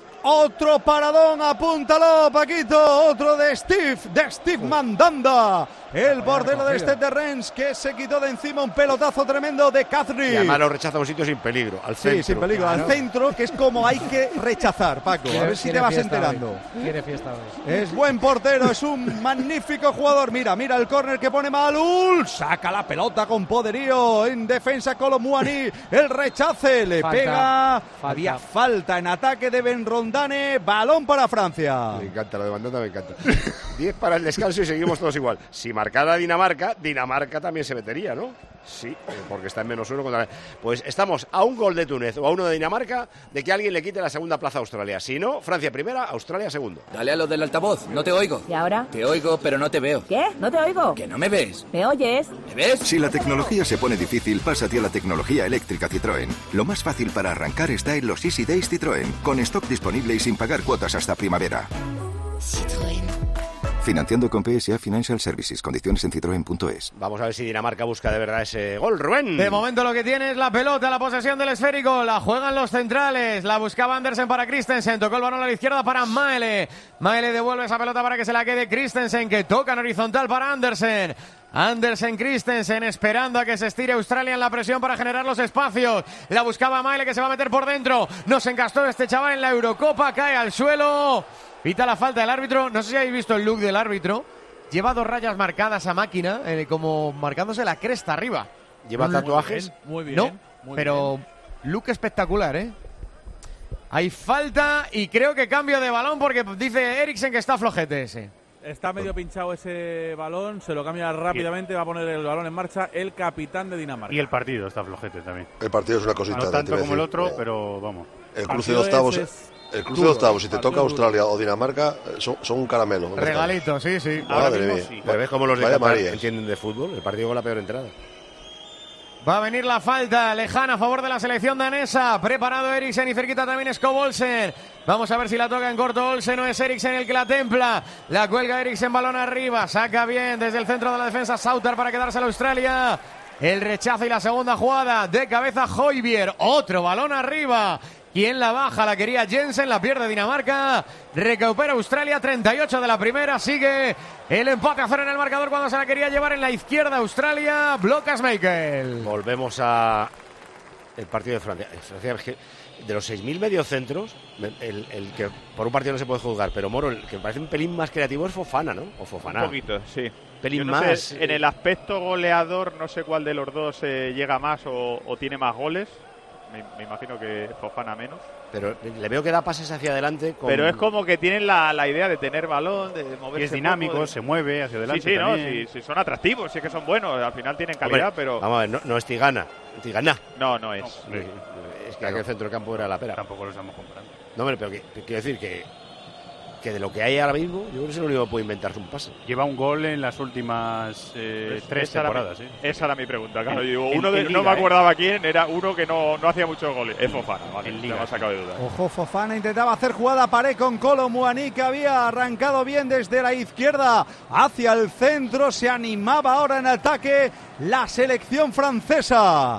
Otro paradón, apúntalo, Paquito. Otro de Steve Mandanda. El portero de Stade de Rennes, que se quitó de encima un pelotazo tremendo de Cathry. Y además lo rechaza a un sitio sin peligro, al centro. Sí, sin peligro, Claro. al centro, que es como hay que rechazar, Paco. A ver si te vas enterando. Quiere fiesta hoy. Es buen portero, es un magnífico jugador. Mira el córner que pone Malul. Saca la pelota con poderío. En defensa Colo Muani. El rechace le pega. Había falta en ataque de Ben Rondane. Balón para Francia. Me encanta, lo de Mandanda me encanta. 10 para el descanso y seguimos todos igual. Si marcara Dinamarca también se metería, ¿no? Sí, porque está en -1 contra... Pues estamos a un gol de Túnez o a uno de Dinamarca de que alguien le quite la segunda plaza a Australia. Si no, Francia primera, Australia segundo. Dale a lo del altavoz, no te oigo. ¿Y ahora? Te oigo, pero no te veo. ¿Qué? ¿No te oigo? ¿Que no me ves? ¿Me oyes? ¿Me ves? Si la tecnología se pone difícil, pásate a la tecnología eléctrica Citroën. Lo más fácil para arrancar está en los Easy Days Citroën, con stock disponible y sin pagar cuotas hasta primavera. Citroën. Financiando con PSA Financial Services. Condiciones en citroen.es. Vamos a ver si Dinamarca busca de verdad ese gol, Rubén. De momento lo que tiene es la pelota, la posesión del esférico, la juegan los centrales, la buscaba Andersen para Christensen, tocó el balón a la izquierda para Maele. Maele devuelve esa pelota para que se la quede Christensen, que toca en horizontal para Andersen. Andersen Christensen esperando a que se estire Australia en la presión para generar los espacios. La buscaba Maele, que se va a meter por dentro. No se encastó este chaval en la Eurocopa, cae al suelo. Pita la falta del árbitro. No sé si habéis visto el look del árbitro. Lleva 2 rayas marcadas a máquina, como marcándose la cresta arriba. ¿Lleva tatuajes? Muy bien. No, muy pero look espectacular, ¿eh? Hay falta y creo que cambio de balón porque dice Eriksen que está flojete ese. Está medio pinchado ese balón, se lo cambia rápidamente, va a poner el balón en marcha el capitán de Dinamarca. Y el partido está flojete también. El partido es una cosita. No tanto te iba a como el decir. otro, pero vamos. El cruce de octavos, si te toca Australia o Dinamarca, son un caramelo. Regalito, sí, sí. Madre mía. Pero ves cómo los de Vaya Qatar María. entienden de fútbol. El partido con la peor entrada. Va a venir la falta lejana a favor de la selección danesa. Preparado Eriksen y cerquita también Skov Olsen. Vamos a ver si la toca en corto Olsen. No es Eriksen el que la templa. La cuelga Eriksen, balón arriba. Saca bien desde el centro de la defensa Sauter para quedarse a la Australia. El rechazo y la segunda jugada de cabeza Højbjerg. Otro balón arriba. ¿Quién la baja? La quería Jensen, la pierde Dinamarca. Recupera Australia, 38 de la primera. Sigue el empate a 0 en el marcador cuando se la quería llevar en la izquierda Australia. Bloca Schmeichel. Volvemos a el partido de Francia. Francia es que de los 6.000 mediocentros, el que por un partido no se puede juzgar, pero Moro, el que me parece un pelín más creativo es Fofana, ¿no? O Fofana. Un poquito, sí. Pelín Yo no más. sé, en el aspecto goleador, no sé cuál de los dos llega más o tiene más goles. Me imagino que Fofana menos. Pero le veo que da pases hacia adelante. Pero es como que tienen la idea de tener balón, de moverse. Y es dinámico, se mueve hacia adelante. Sí, ¿no? también. Sí, son atractivos, sí que son buenos. Al final tienen calidad, Hombre, pero. Vamos a ver, no es Tigana. Tigana. No es. Es que aquel centro del campo era la pera. Tampoco lo estamos comparando. No, hombre, pero quiero decir que de lo que hay ahora mismo, yo creo que es el único que puede inventarse un pase. Lleva un gol en las últimas 3 temporadas. Esa era mi pregunta, claro. En No Liga, me acordaba quién, era uno que no hacía muchos goles. Es Fofana, vale, En me Liga, ha sacado de duda. Ojo, Fofana intentaba hacer jugada pared con Kolo Muani, que había arrancado bien desde la izquierda hacia el centro. Se animaba ahora en ataque la selección francesa.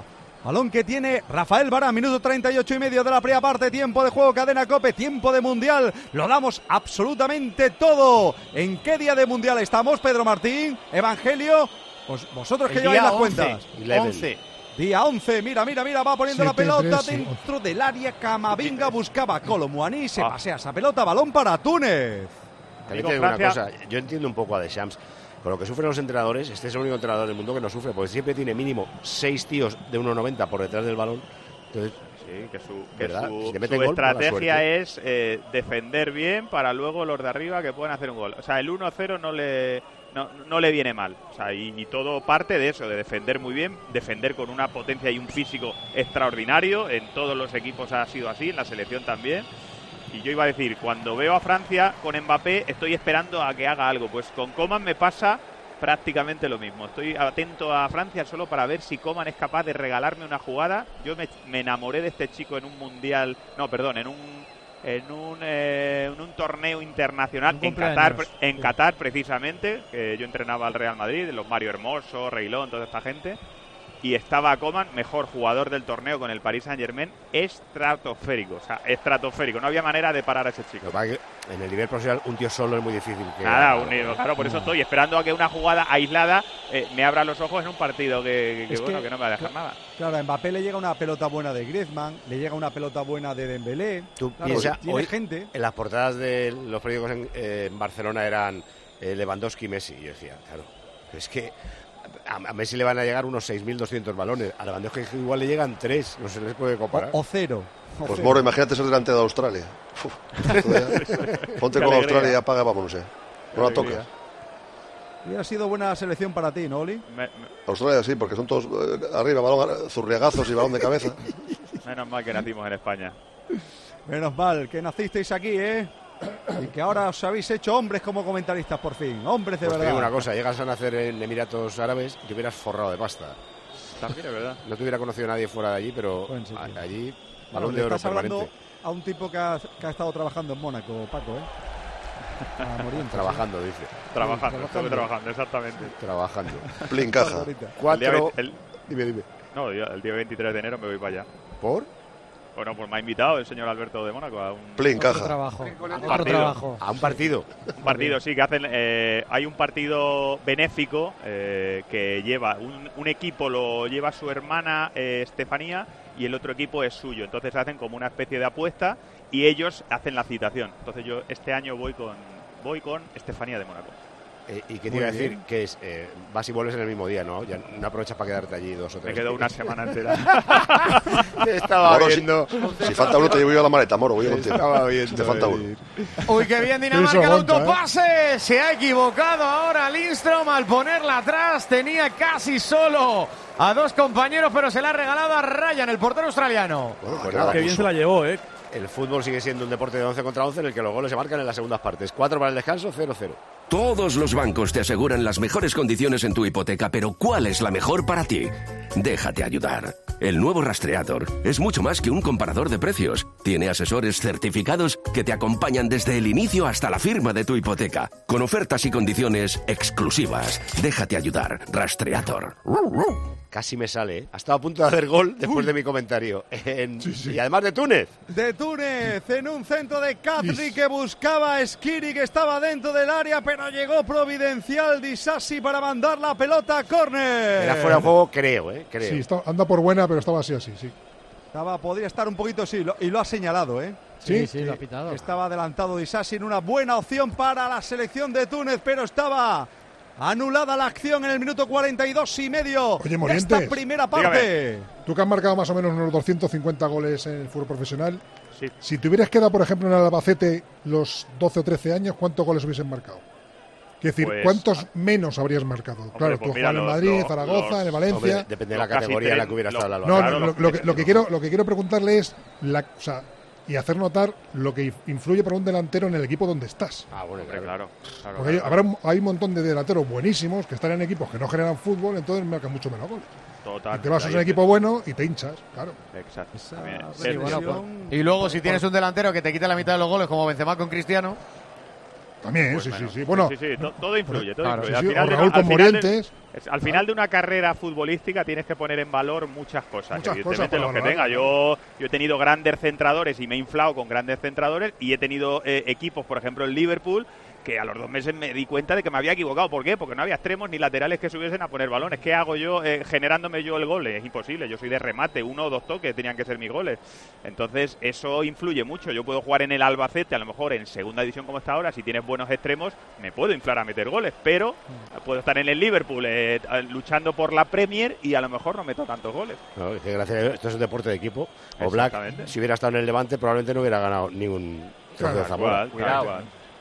Balón que tiene Rafael Varane, minuto 38 y medio de la primera parte, tiempo de juego, Cadena COPE, tiempo de Mundial, lo damos absolutamente todo. ¿En qué día de Mundial estamos, Pedro Martín? Evangelio, pues vosotros que lleváis las cuentas. 11. Día 11, mira, va poniendo la 7-3, pelota sí, dentro del área, Camavinga buscaba a Kolo Muani, se pasea esa pelota, balón para Túnez. También te digo una cosa, yo entiendo un poco a Deschamps. Con lo que sufren los entrenadores, este es el único entrenador del mundo que no sufre, porque siempre tiene mínimo 6 tíos de 1,90 por detrás del balón. Entonces, sí, que su gol, estrategia es defender bien para luego los de arriba que pueden hacer un gol. O sea, el 1-0 no le viene mal. O sea, y todo parte de eso, de defender muy bien, defender con una potencia y un físico extraordinario. En todos los equipos ha sido así, en la selección también. Y yo iba a decir, cuando veo a Francia con Mbappé, estoy esperando a que haga algo. Pues con Coman me pasa prácticamente lo mismo. Estoy atento a Francia solo para ver si Coman es capaz de regalarme una jugada. Yo me enamoré de este chico en un mundial, en un torneo internacional en Qatar precisamente, que yo entrenaba al Real Madrid, los Mario Hermoso, Reilón, toda esta gente. Y estaba Coman, mejor jugador del torneo con el Paris Saint-Germain, estratosférico. O sea, estratosférico. No había manera de parar a ese chico. En el nivel profesional, un tío solo es muy difícil. Claro, por eso estoy esperando a que una jugada aislada me abra los ojos en un partido que no me va a dejar nada. Claro, a Mbappé le llega una pelota buena de Griezmann, le llega una pelota buena de Dembélé. Tú piensas, hoy gente. En las portadas de los periódicos en Barcelona eran Lewandowski y Messi. Y yo decía, claro, es que a Messi le van a llegar unos 6.200 balones. A Lewandowski igual le llegan 3. No se les puede comparar. O 0. Pues Moro, imagínate ser delante de Australia. Ponte con Australia y apaga, vámonos. No la tocas. Y ha sido buena selección para ti, ¿no, Oli? Australia sí, porque son todos arriba, balón, zurriagazos y balón de cabeza. Menos mal que nacimos en España. Menos mal que nacisteis aquí, ¿eh? Y que ahora os habéis hecho hombres como comentaristas por fin. Hombres de pues verdad. Te digo una cosa, llegas a nacer en Emiratos Árabes y te hubieras forrado de pasta. También es verdad. No te hubiera conocido nadie fuera de allí, pero allí balón de oro estás permanente. Hablando a un tipo que ha estado trabajando en Mónaco, Paco, ¿eh? Trabajando, dice. Trabajando, exactamente. Trabajando. Plin caja. Dime. No, el día 23 de enero me voy para allá. ¿Por? Bueno, pues me ha invitado el señor Alberto de Mónaco a un trabajo. A un partido. Un partido, sí, que hacen. Hay un partido benéfico que lleva un equipo, lo lleva su hermana Estefanía y el otro equipo es suyo. Entonces hacen como una especie de apuesta y ellos hacen la citación. Entonces yo este año voy con Estefanía de Mónaco. ¿Y qué te iba a decir? Que es, vas y vuelves en el mismo día, ¿no? Ya no aprovechas para quedarte allí 2 o 3 Me quedo una semana entera. Estaba viendo. Si falta uno, te llevo yo a la maleta, Moro. Voy contigo. Estaba viendo. Te falta uno. Uy, qué bien Dinamarca, el autopase. Se ha equivocado ahora Lindström al ponerla atrás. Tenía casi solo a 2 compañeros, pero se la ha regalado a Ryan, el portero australiano. Bueno, pues nada, qué bien se la llevó, ¿eh? El fútbol sigue siendo un deporte de 11 contra 11 en el que los goles se marcan en las segundas partes. 4 para el descanso, 0-0. Todos los bancos te aseguran las mejores condiciones en tu hipoteca, pero ¿cuál es la mejor para ti? Déjate ayudar. El nuevo Rastreator es mucho más que un comparador de precios. Tiene asesores certificados que te acompañan desde el inicio hasta la firma de tu hipoteca, con ofertas y condiciones exclusivas. Déjate ayudar. Rastreator. Casi me sale, ¿eh? Ha estado a punto de hacer gol después de mi comentario. Y además de Túnez. De Túnez, en un centro de Kadri que buscaba a Skiri, que estaba dentro del área, pero llegó providencial Disasi para mandar la pelota a córner. Era fuera de juego, creo. Sí, anda por buena, pero estaba así, sí. Podría estar un poquito así, y lo ha señalado, ¿eh? Sí, lo ha pitado. Estaba adelantado Disasi en una buena opción para la selección de Túnez, pero estaba anulada la acción en el minuto 42 y medio. Oye, de esta primera parte. Dígame. Tú que has marcado más o menos unos 250 goles en el fútbol profesional, sí. Si te hubieras quedado, por ejemplo, en el Albacete los 12 o 13 años, ¿cuántos goles hubiesen marcado? Es decir, ¿cuántos menos habrías marcado? Hombre, claro, tú jugabas en Madrid, en Zaragoza, en Valencia. Hombre, depende de la categoría en la que hubiera estado la lo que quiero preguntarle es y hacer notar lo que influye para un delantero en el equipo donde estás. Bueno, claro. Porque hay un montón de delanteros buenísimos que están en equipos que no generan fútbol, entonces marcan mucho menos goles. Total. Y te vas a un equipo bueno y te hinchas, claro. Exacto. Y luego si tienes un delantero que te quita la mitad de los goles, como Benzema con Cristiano. También, pues sí, menos. sí. Bueno, sí, todo influye, todo claro, influye. sí, sí, Al o Raúl con Morientes. Al final de una carrera futbolística tienes que poner en valor muchas cosas. Muchas evidentemente, cosas los que tenga. Yo he tenido grandes centradores y me he inflado con grandes centradores, y he tenido equipos, por ejemplo, en Liverpool, que a los 2 meses me di cuenta de que me había equivocado. ¿Por qué? Porque no había extremos ni laterales que subiesen a poner balones. ¿Qué hago yo generándome yo el gol? Es imposible. Yo soy de remate, 1 o 2 toques tenían que ser mis goles. Entonces, eso influye mucho. Yo puedo jugar en el Albacete, a lo mejor en segunda división como está ahora, si tienes buenos extremos, me puedo inflar a meter goles, pero puedo estar en el Liverpool luchando por la Premier y a lo mejor no meto tantos goles. No, es que gracias a Dios, esto es un deporte de equipo. O Black, si hubiera estado en el Levante, probablemente no hubiera ganado ningún trozo de Zamora. Cuidado.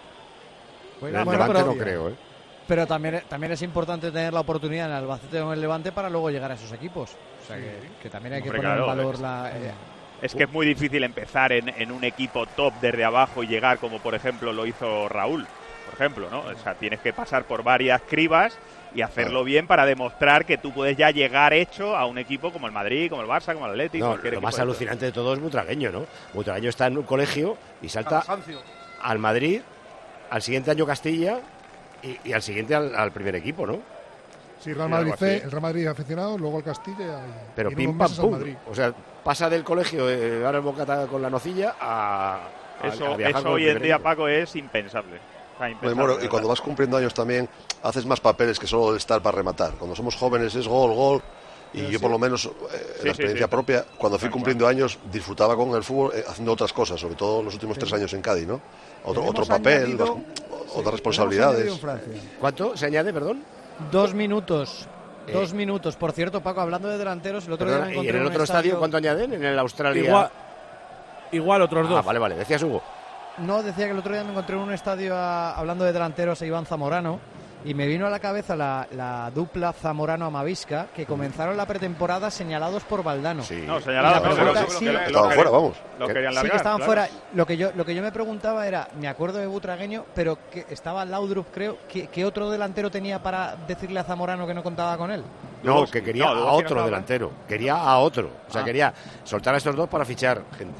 En el Levante no creo, ¿eh? Pero también es importante tener la oportunidad en el Albacete o en el Levante para luego llegar a esos equipos. O sea, que también hay que poner en valor Es que es muy difícil empezar en un equipo top desde abajo y llegar como, por ejemplo, lo hizo Raúl, por ejemplo, ¿no? O sea, tienes que pasar por varias cribas y hacerlo bien para demostrar que tú puedes ya llegar hecho a un equipo como el Madrid, como el Barça, como el Atlético. No, lo más alucinante de todo es Butragueño, ¿no? Butragueño está en un colegio y salta al Madrid, al siguiente año Castilla y al siguiente al primer equipo, ¿no? Sí, Real Madrid C, el Real Madrid aficionado, luego el Castilla pero y pim pam pum. O sea, pasa del colegio, ahora el bocata con la nocilla a eso viajar hoy en día, Paco, es impensable. Y cuando vas cumpliendo años también haces más papeles que solo estar para rematar. Cuando somos jóvenes es gol. Y yo por lo menos, la experiencia propia, cuando fui cumpliendo años, disfrutaba con el fútbol haciendo otras cosas, sobre todo los últimos 3 años en Cádiz, ¿no? Otro papel, otras responsabilidades. ¿Cuánto se añade, perdón? 2 minutos. 2 minutos. Por cierto, Paco, hablando de delanteros, el otro día me encontré ¿Y en el otro estadio cuánto añaden? ¿En el Australia? Igual otros 2. Vale. Decías, Hugo. No, decía que el otro día me encontré en un estadio hablando de delanteros a Iván Zamorano y me vino a la cabeza la dupla Zamorano-Amavisca que comenzaron la pretemporada señalados por Valdano. Sí. No, señalados. Estaban fuera, vamos. Lo querían largar, sí, que estaban fuera. Lo que yo me preguntaba era, me acuerdo de Butragueño, pero que estaba Laudrup, creo, ¿qué otro delantero tenía para decirle a Zamorano que no contaba con él? No, que quería a otro delantero. Quería a otro. O sea, quería soltar a estos dos para fichar gente.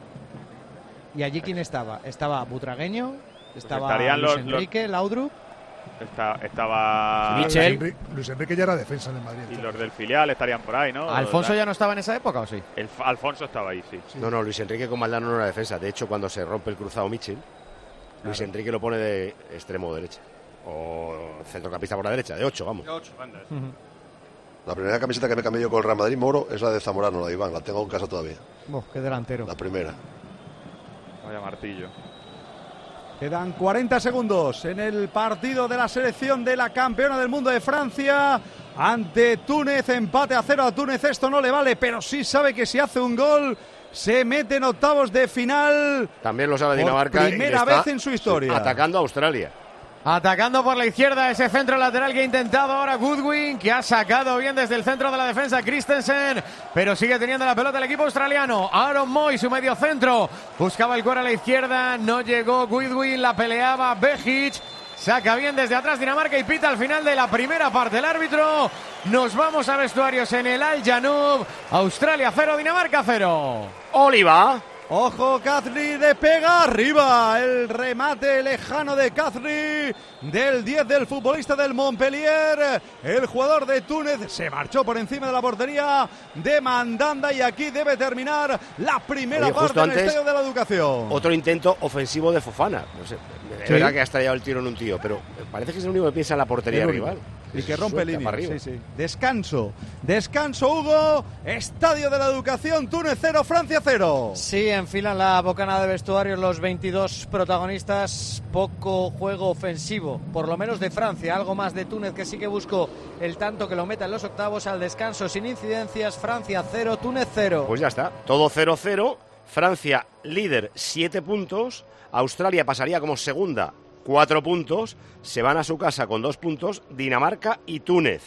¿Y allí quién estaba? Estaba Butragueño, estaba estarían Luis Enrique, Laudrup. Estaba Michel. Luis Enrique ya era defensa en el Madrid. Y los del filial estarían por ahí, ¿no? ¿Alfonso ya no estaba en esa época o sí? Alfonso estaba ahí, sí. No, Luis Enrique con Valdano no era defensa. De hecho, cuando se rompe el cruzado Michel, Luis Enrique lo pone de extremo derecha. O centrocampista por la derecha, de 8, vamos. De 8, bandas. La primera camiseta que me cambié yo con el Real Madrid, Moro, es la de Zamorano, la de Iván. La tengo en casa todavía. Qué delantero. La primera. Vaya martillo. Quedan 40 segundos en el partido de la selección de la campeona del mundo de Francia ante Túnez. Empate a 0 a Túnez. Esto no le vale, pero sí sabe que si hace un gol se mete en octavos de final. También lo sabe Dinamarca. Primera vez en su historia. Atacando a Australia. Atacando por la izquierda ese centro lateral que ha intentado ahora Goodwin, que ha sacado bien desde el centro de la defensa Christensen, pero sigue teniendo la pelota el equipo australiano. Aaron Moy, su medio centro, buscaba el cuero a la izquierda, no llegó Goodwin, la peleaba Behic, saca bien desde atrás Dinamarca y pita al final de la primera parte el árbitro. Nos vamos a vestuarios en el Al Janoub. Australia 0, Dinamarca 0. Oliva. Ojo, Khazri le pega arriba. El remate lejano de Khazri, del 10 del futbolista del Montpellier. El jugador de Túnez se marchó por encima de la portería de Mandanda y aquí debe terminar la primera parte en el Estadio de la Educación. Otro intento ofensivo de Fofana. No sé, es verdad que ha estallado el tiro en un tío, pero parece que es el único que piensa en la portería rival. Y que rompe líneas. Sí. Descanso, Hugo. Estadio de la Educación, Túnez 0, Francia 0. Sí, enfilan la bocana de vestuarios los 22 protagonistas. Poco juego ofensivo, por lo menos de Francia. Algo más de Túnez, que sí que buscó el tanto que lo meta en los octavos. Al descanso sin incidencias, Francia 0, Túnez 0. Pues ya está, todo 0-0. Francia líder, 7 puntos. Australia pasaría como segunda, 4 puntos, se van a su casa con 2 puntos, Dinamarca y Túnez.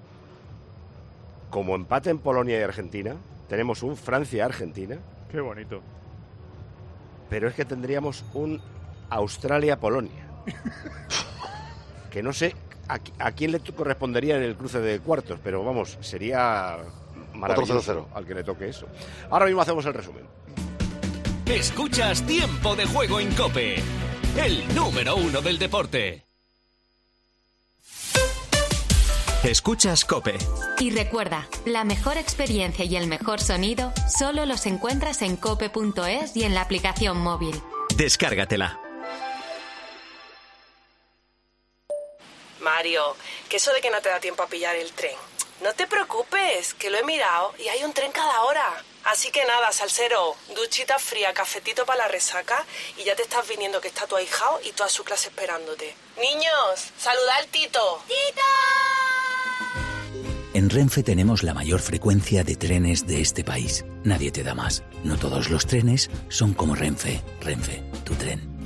Como empate en Polonia y Argentina, tenemos un Francia-Argentina. Qué bonito. Pero es que tendríamos un Australia-Polonia. Que no sé a quién le correspondería en el cruce de cuartos, pero vamos, sería maravilloso al que le toque eso. Ahora mismo hacemos el resumen. Escuchas Tiempo de Juego en COPE. el número 1 del deporte. Escuchas COPE. Y recuerda, la mejor experiencia y el mejor sonido solo los encuentras en cope.es y en la aplicación móvil. Descárgatela. Mario, que eso de que no te da tiempo a pillar el tren. No te preocupes, que lo he mirado y hay un tren cada hora. Así que nada, salsero, duchita fría, cafetito para la resaca y ya te estás viniendo que está tu ahijao y toda su clase esperándote. Niños, saluda al Tito. ¡Tito! En Renfe tenemos la mayor frecuencia de trenes de este país. Nadie te da más. No todos los trenes son como Renfe. Renfe, tu tren.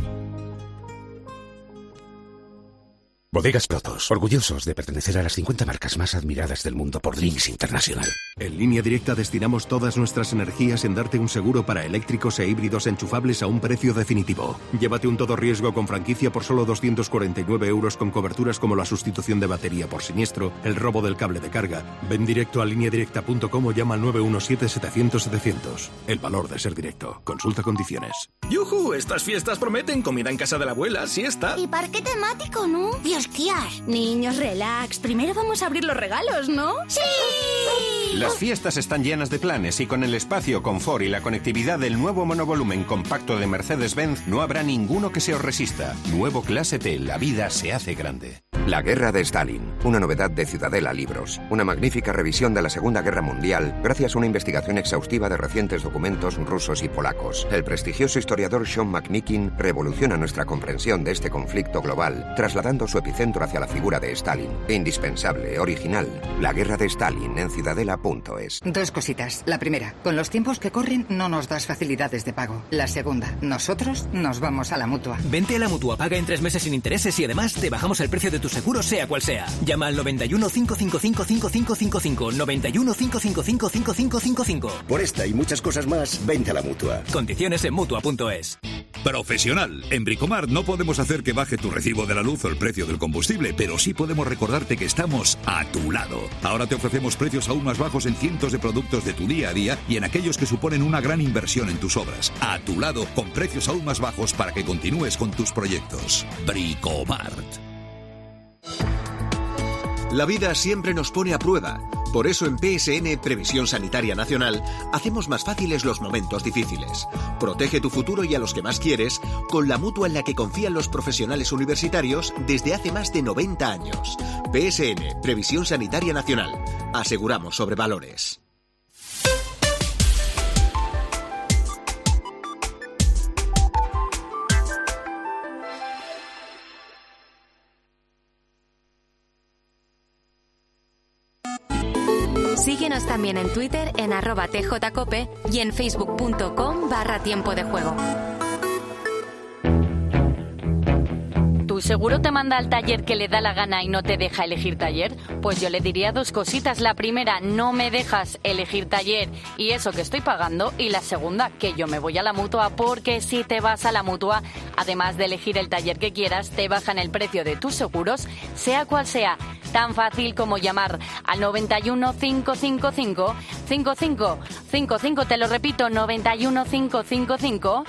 Bodegas Protos, orgullosos de pertenecer a las 50 marcas más admiradas del mundo por Links Internacional. En Línea Directa destinamos todas nuestras energías en darte un seguro para eléctricos e híbridos enchufables a un precio definitivo. Llévate un todo riesgo con franquicia por solo 249 euros con coberturas como la sustitución de batería por siniestro, el robo del cable de carga. Ven directo a lineadirecta.com o llama al 917-700-700. El valor de ser directo. Consulta condiciones. ¡Yujú! Estas fiestas prometen comida en casa de la abuela, siesta. Y parque temático, ¿no? ¡Hostias! Niños, relax. Primero vamos a abrir los regalos, ¿no? ¡Sí! Las fiestas están llenas de planes y con el espacio, confort y la conectividad del nuevo monovolumen compacto de Mercedes-Benz no habrá ninguno que se os resista. Nuevo Clase T, la vida se hace grande. La guerra de Stalin, una novedad de Ciudadela Libros. Una magnífica revisión de la Segunda Guerra Mundial gracias a una investigación exhaustiva de recientes documentos rusos y polacos. El prestigioso historiador Sean McMeekin revoluciona nuestra comprensión de este conflicto global, trasladando su epicentro hacia la figura de Stalin. Indispensable, original. La guerra de Stalin en ciudadela.es. Dos cositas. La primera, con los tiempos que corren no nos das facilidades de pago. La segunda, nosotros nos vamos a la Mutua. Vente a la Mutua, paga en 3 meses sin intereses y además te bajamos el precio de tu seguro sea cual sea. Llama al 91 555 5555. 91 555 5555. Por esta y muchas cosas más, vente a la Mutua. Condiciones en Mutua.es. Profesional. En Bricomar no podemos hacer que baje tu recibo de la luz o el precio del combustible, pero sí podemos recordarte que estamos a tu lado. Ahora te ofrecemos precios aún más bajos en cientos de productos de tu día a día y en aquellos que suponen una gran inversión en tus obras. A tu lado, con precios aún más bajos para que continúes con tus proyectos. Bricomart. La vida siempre nos pone a prueba. Por eso en PSN, Previsión Sanitaria Nacional, hacemos más fáciles los momentos difíciles. Protege tu futuro y a los que más quieres con la mutua en la que confían los profesionales universitarios desde hace más de 90 años. PSN, Previsión Sanitaria Nacional. Aseguramos sobre valores. Síguenos también en Twitter en @tjcope y en facebook.com/tiempo de juego. ¿Tu seguro te manda al taller que le da la gana y no te deja elegir taller? Pues yo le diría dos cositas. La primera, no me dejas elegir taller y eso que estoy pagando. Y la segunda, que yo me voy a la Mutua, porque si te vas a la Mutua, además de elegir el taller que quieras, te bajan el precio de tus seguros, sea cual sea. Tan fácil como llamar al 91 555 5555. Te lo repito, 91 555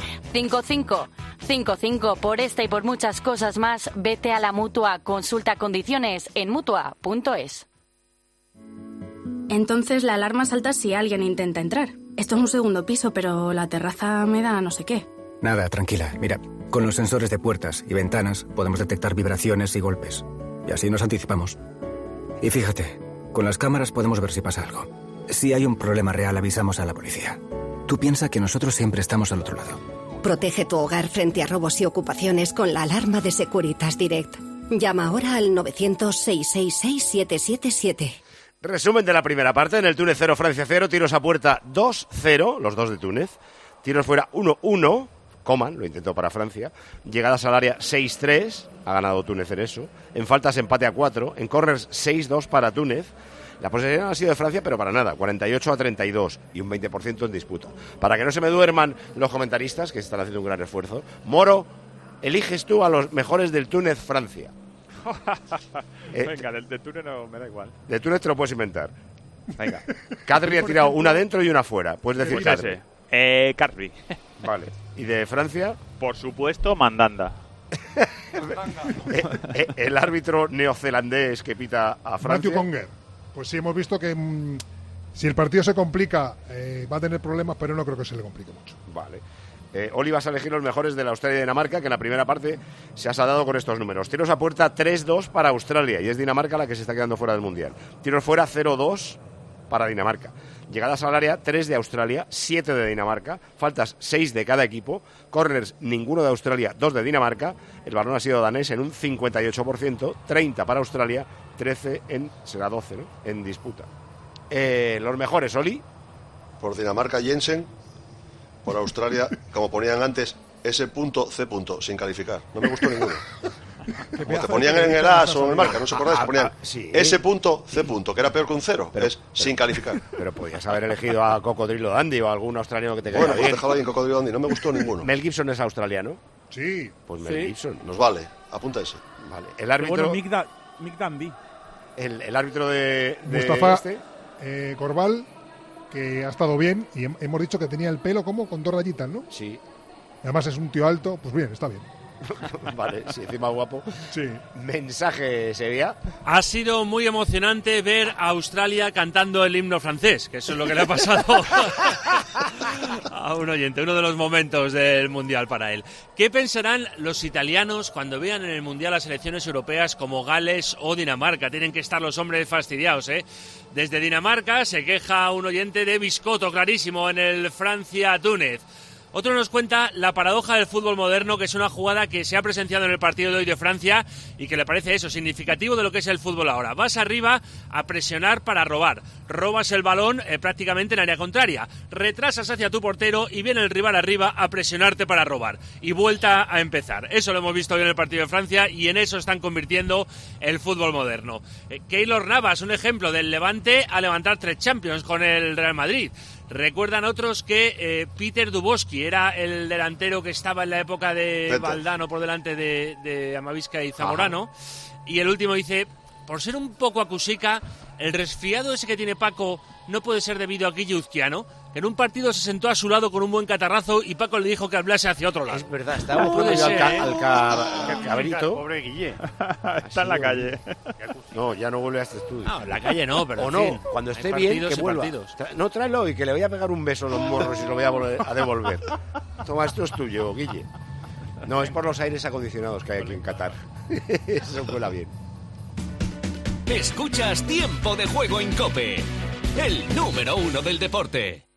5555. Por esta y por muchas cosas más, vete a la Mutua. Consulta condiciones en Mutua.es. Entonces la alarma salta si alguien intenta entrar. Esto es un segundo piso, pero la terraza me da no sé qué. Nada, tranquila. Mira, con los sensores de puertas y ventanas podemos detectar vibraciones y golpes. Y así nos anticipamos. Y fíjate, con las cámaras podemos ver si pasa algo. Si hay un problema real, avisamos a la policía. Tú piensa que nosotros siempre estamos al otro lado. Protege tu hogar frente a robos y ocupaciones con la alarma de Securitas Direct. Llama ahora al 900-666-777. Resumen de la primera parte. En el Túnez 0, Francia 0, tiros a puerta 2-0, los dos de Túnez. Tiros fuera 1-1, Coman, lo intentó para Francia. Llegadas al área 6-3, ha ganado Túnez en eso. En faltas empate a 4, en corners 6-2 para Túnez. La posesión ha sido de Francia, pero para nada, 48-32 y un 20% en disputa. Para que no se me duerman los comentaristas, que están haciendo un gran esfuerzo, Moro, eliges tú a los mejores del Túnez Francia. Venga, del Túnez no me da igual. De Túnez te lo puedes inventar. Venga. Kadri ha tirado una dentro y una fuera. Puedes decir Kadri. Kadri. Vale. ¿Y de Francia? Por supuesto, Mandanda. El árbitro neozelandés que pita a Francia. Matthew Conger. Pues sí, hemos visto que si el partido se complica, va a tener problemas, pero no creo que se le complique mucho. Vale. Oli, vas a elegir los mejores de la Australia y Dinamarca, que en la primera parte se ha saldado con estos números. Tiros a puerta 3-2 para Australia, y es Dinamarca la que se está quedando fuera del Mundial. Tiros fuera 0-2 para Dinamarca. Llegadas al área, 3 de Australia, 7 de Dinamarca. Faltas 6 de cada equipo. Corners, ninguno de Australia, 2 de Dinamarca. El balón ha sido danés en un 58%, 30 para Australia, 13 será 12, ¿no?, en disputa. Los mejores, Oli. Por Dinamarca, Jensen. Por Australia, como ponían antes, S.C. sin calificar. No me gustó ninguno. Como te ponían en el AS o en el marca, ¿no os acordáis? Ponían sí. S.C., que era peor que un 0, pero sin calificar. Pero podías haber elegido a Cocodrilo Dandy o a algún australiano que te caiga bien. Bueno, pues dejado ahí en Cocodrilo Dandy, no me gustó ninguno. Mel Gibson es australiano. Sí. Pues Mel Gibson. Nos vale, apunta ese. Vale. El árbitro... Bueno, Mick Dandy. El árbitro de Mustafa Corbal, que ha estado bien, y hemos dicho que tenía el pelo como con 2 rayitas, ¿no? Sí. Además es un tío alto, pues bien, está bien. Vale, sí, encima guapo. Sí. Mensaje, Sevilla. Ha sido muy emocionante ver a Australia cantando el himno francés, que eso es lo que le ha pasado a un oyente, uno de los momentos del Mundial para él. ¿Qué pensarán los italianos cuando vean en el Mundial a selecciones europeas como Gales o Dinamarca? Tienen que estar los hombres fastidiados, ¿eh? Desde Dinamarca se queja un oyente de Biscotto, clarísimo, en el Francia-Túnez. Otro nos cuenta la paradoja del fútbol moderno, que es una jugada que se ha presenciado en el partido de hoy de Francia y que le parece eso, significativo de lo que es el fútbol ahora. Vas arriba a presionar para robar. Robas el balón prácticamente en área contraria. Retrasas hacia tu portero y viene el rival arriba a presionarte para robar. Y vuelta a empezar. Eso lo hemos visto hoy en el partido de Francia y en eso están convirtiendo el fútbol moderno. Keylor Navas, un ejemplo del Levante a levantar 3 Champions con el Real Madrid. Recuerdan otros que Peter Dubovsky era el delantero que estaba en la época de Valdano por delante de Amavisca y Zamorano. Ajá. Y el último dice, por ser un poco acusica, el resfriado ese que tiene Paco no puede ser debido a Guille Uzquiano, que en un partido se sentó a su lado con un buen catarrazo y Paco le dijo que hablase hacia otro lado. Es verdad, estaba buscando al cabrito. Pobre Guille. Está en la calle. No, ya no vuelve a este estudio. No, en la calle no, pero o no, cuando esté bien, que vuelva. No, tráelo y que le voy a pegar un beso en los morros y lo voy a devolver. Toma, esto es tuyo, Guille. No, es por los aires acondicionados que hay aquí en Qatar. Eso vuela bien. Escuchas Tiempo de Juego en COPE, el número 1 del deporte.